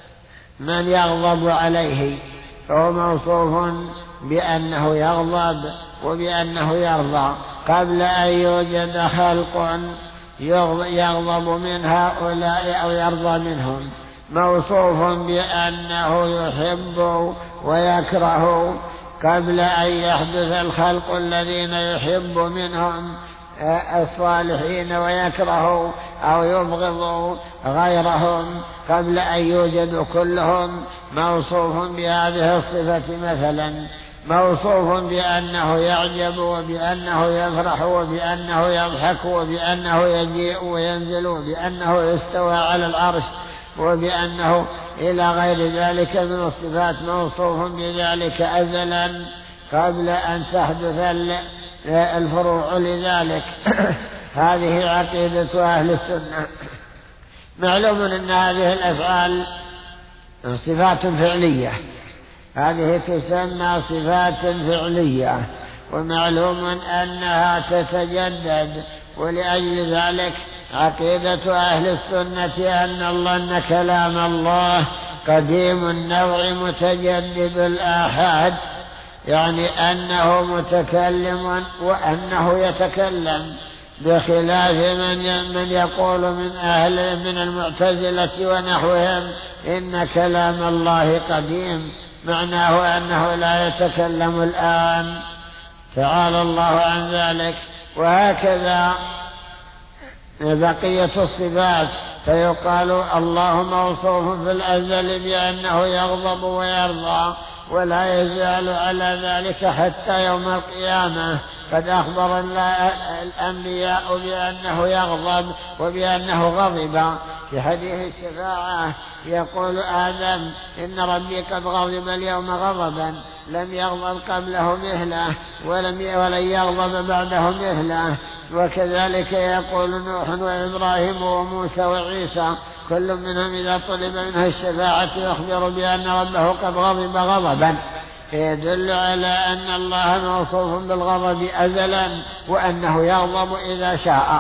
من يغضب عليه، فهو موصوف بأنه يغضب وبأنه يرضى قبل أن يوجد خلق يغضب من هؤلاء أو يرضى منهم، موصوف بأنه يحب ويكره قبل أن يحدث الخلق الذين يحب منهم الصالحين ويكره أو يبغض غيرهم قبل أن يوجدوا كلهم، موصوف بهذه الصفة. مثلا موصوف بأنه يعجب وبأنه يفرح وبأنه يضحك وبأنه يجيء وينزل وبأنه يستوى على العرش وبأنه إلى غير ذلك من الصفات، موصوف بذلك أزلا قبل أن تحدث الفروع لذلك. هذه عقيدة أهل السنة. معلوم أن هذه الأفعال صفات فعلية، هذه تسمى صفات فعلية، ومعلوم أنها تتجدد، ولأجل ذلك عقيدة أهل السنة أن الله أن كلام الله قديم النوع متجدد الآحاد، يعني أنه متكلم وأنه يتكلم، بخلاف من من يقول من أهل من المعتزلة ونحوهم إن كلام الله قديم، معناه أنه لا يتكلم الآن، تعالى الله عن ذلك. وهكذا بقية الصفات، فيقال الله موصوف في الأزل بأنه يغضب ويرضى ولا يزال على ذلك حتى يوم القيامة. قد أخبر الأنبياء بأنه يغضب وبأنه غضب. في حديث الشفاعة يقول آدم إن ربي قد غضب اليوم غضبا لم يغضب قبله مثله ولم ولن يغضب بعده مثله. وكذلك يقول نوح وإبراهيم وموسى وعيسى، كل منهم إذا طلب منه الشفاعة يخبر بأن ربه قد غضب غضبا، فيدل على أن الله موصوف بالغضب أزلا وأنه يغضب إذا شاء.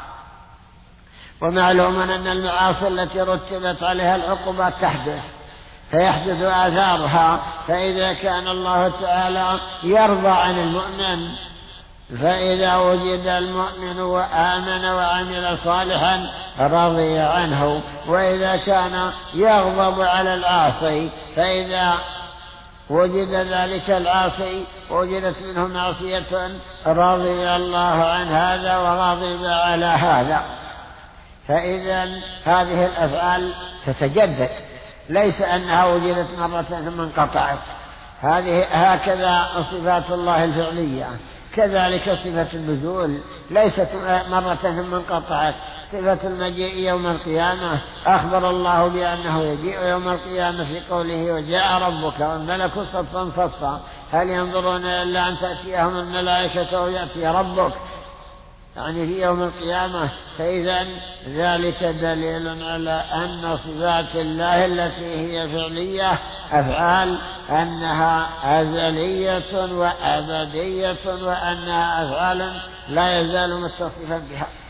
ومعلوم أن المعاصي التي رتبت عليها العقوبات تحدث، فيحدث آثارها. فإذا كان الله تعالى يرضى عن المؤمن، فإذا وجد المؤمن وآمن وعمل صالحا رضي عنه، وإذا كان يغضب على العاصي، فإذا وجد ذلك العاصي وجدت منه معصية رضي الله عن هذا وغضب على هذا. فإذا هذه الأفعال تتجدد، ليس أنها وجدت مرة ثم انقطعت. هذه هكذا صفات الله الفعلية. كذلك صفة النزول ليست مرة ثم انقطعت. صفة المجيء يوم القيامة أخبر الله بأنه يجيء يوم القيامة في قوله وجاء ربك والملك صفا صفا هل ينظرون إلا أن تأتيهم الملائكة ويأتي ربك، يعني في يوم القيامة. فإذا ذلك دليل على أن صفات الله التي هي فعلية أفعال أنها أزلية وأبدية، وأنها أفعال لا يزال متصفا بها.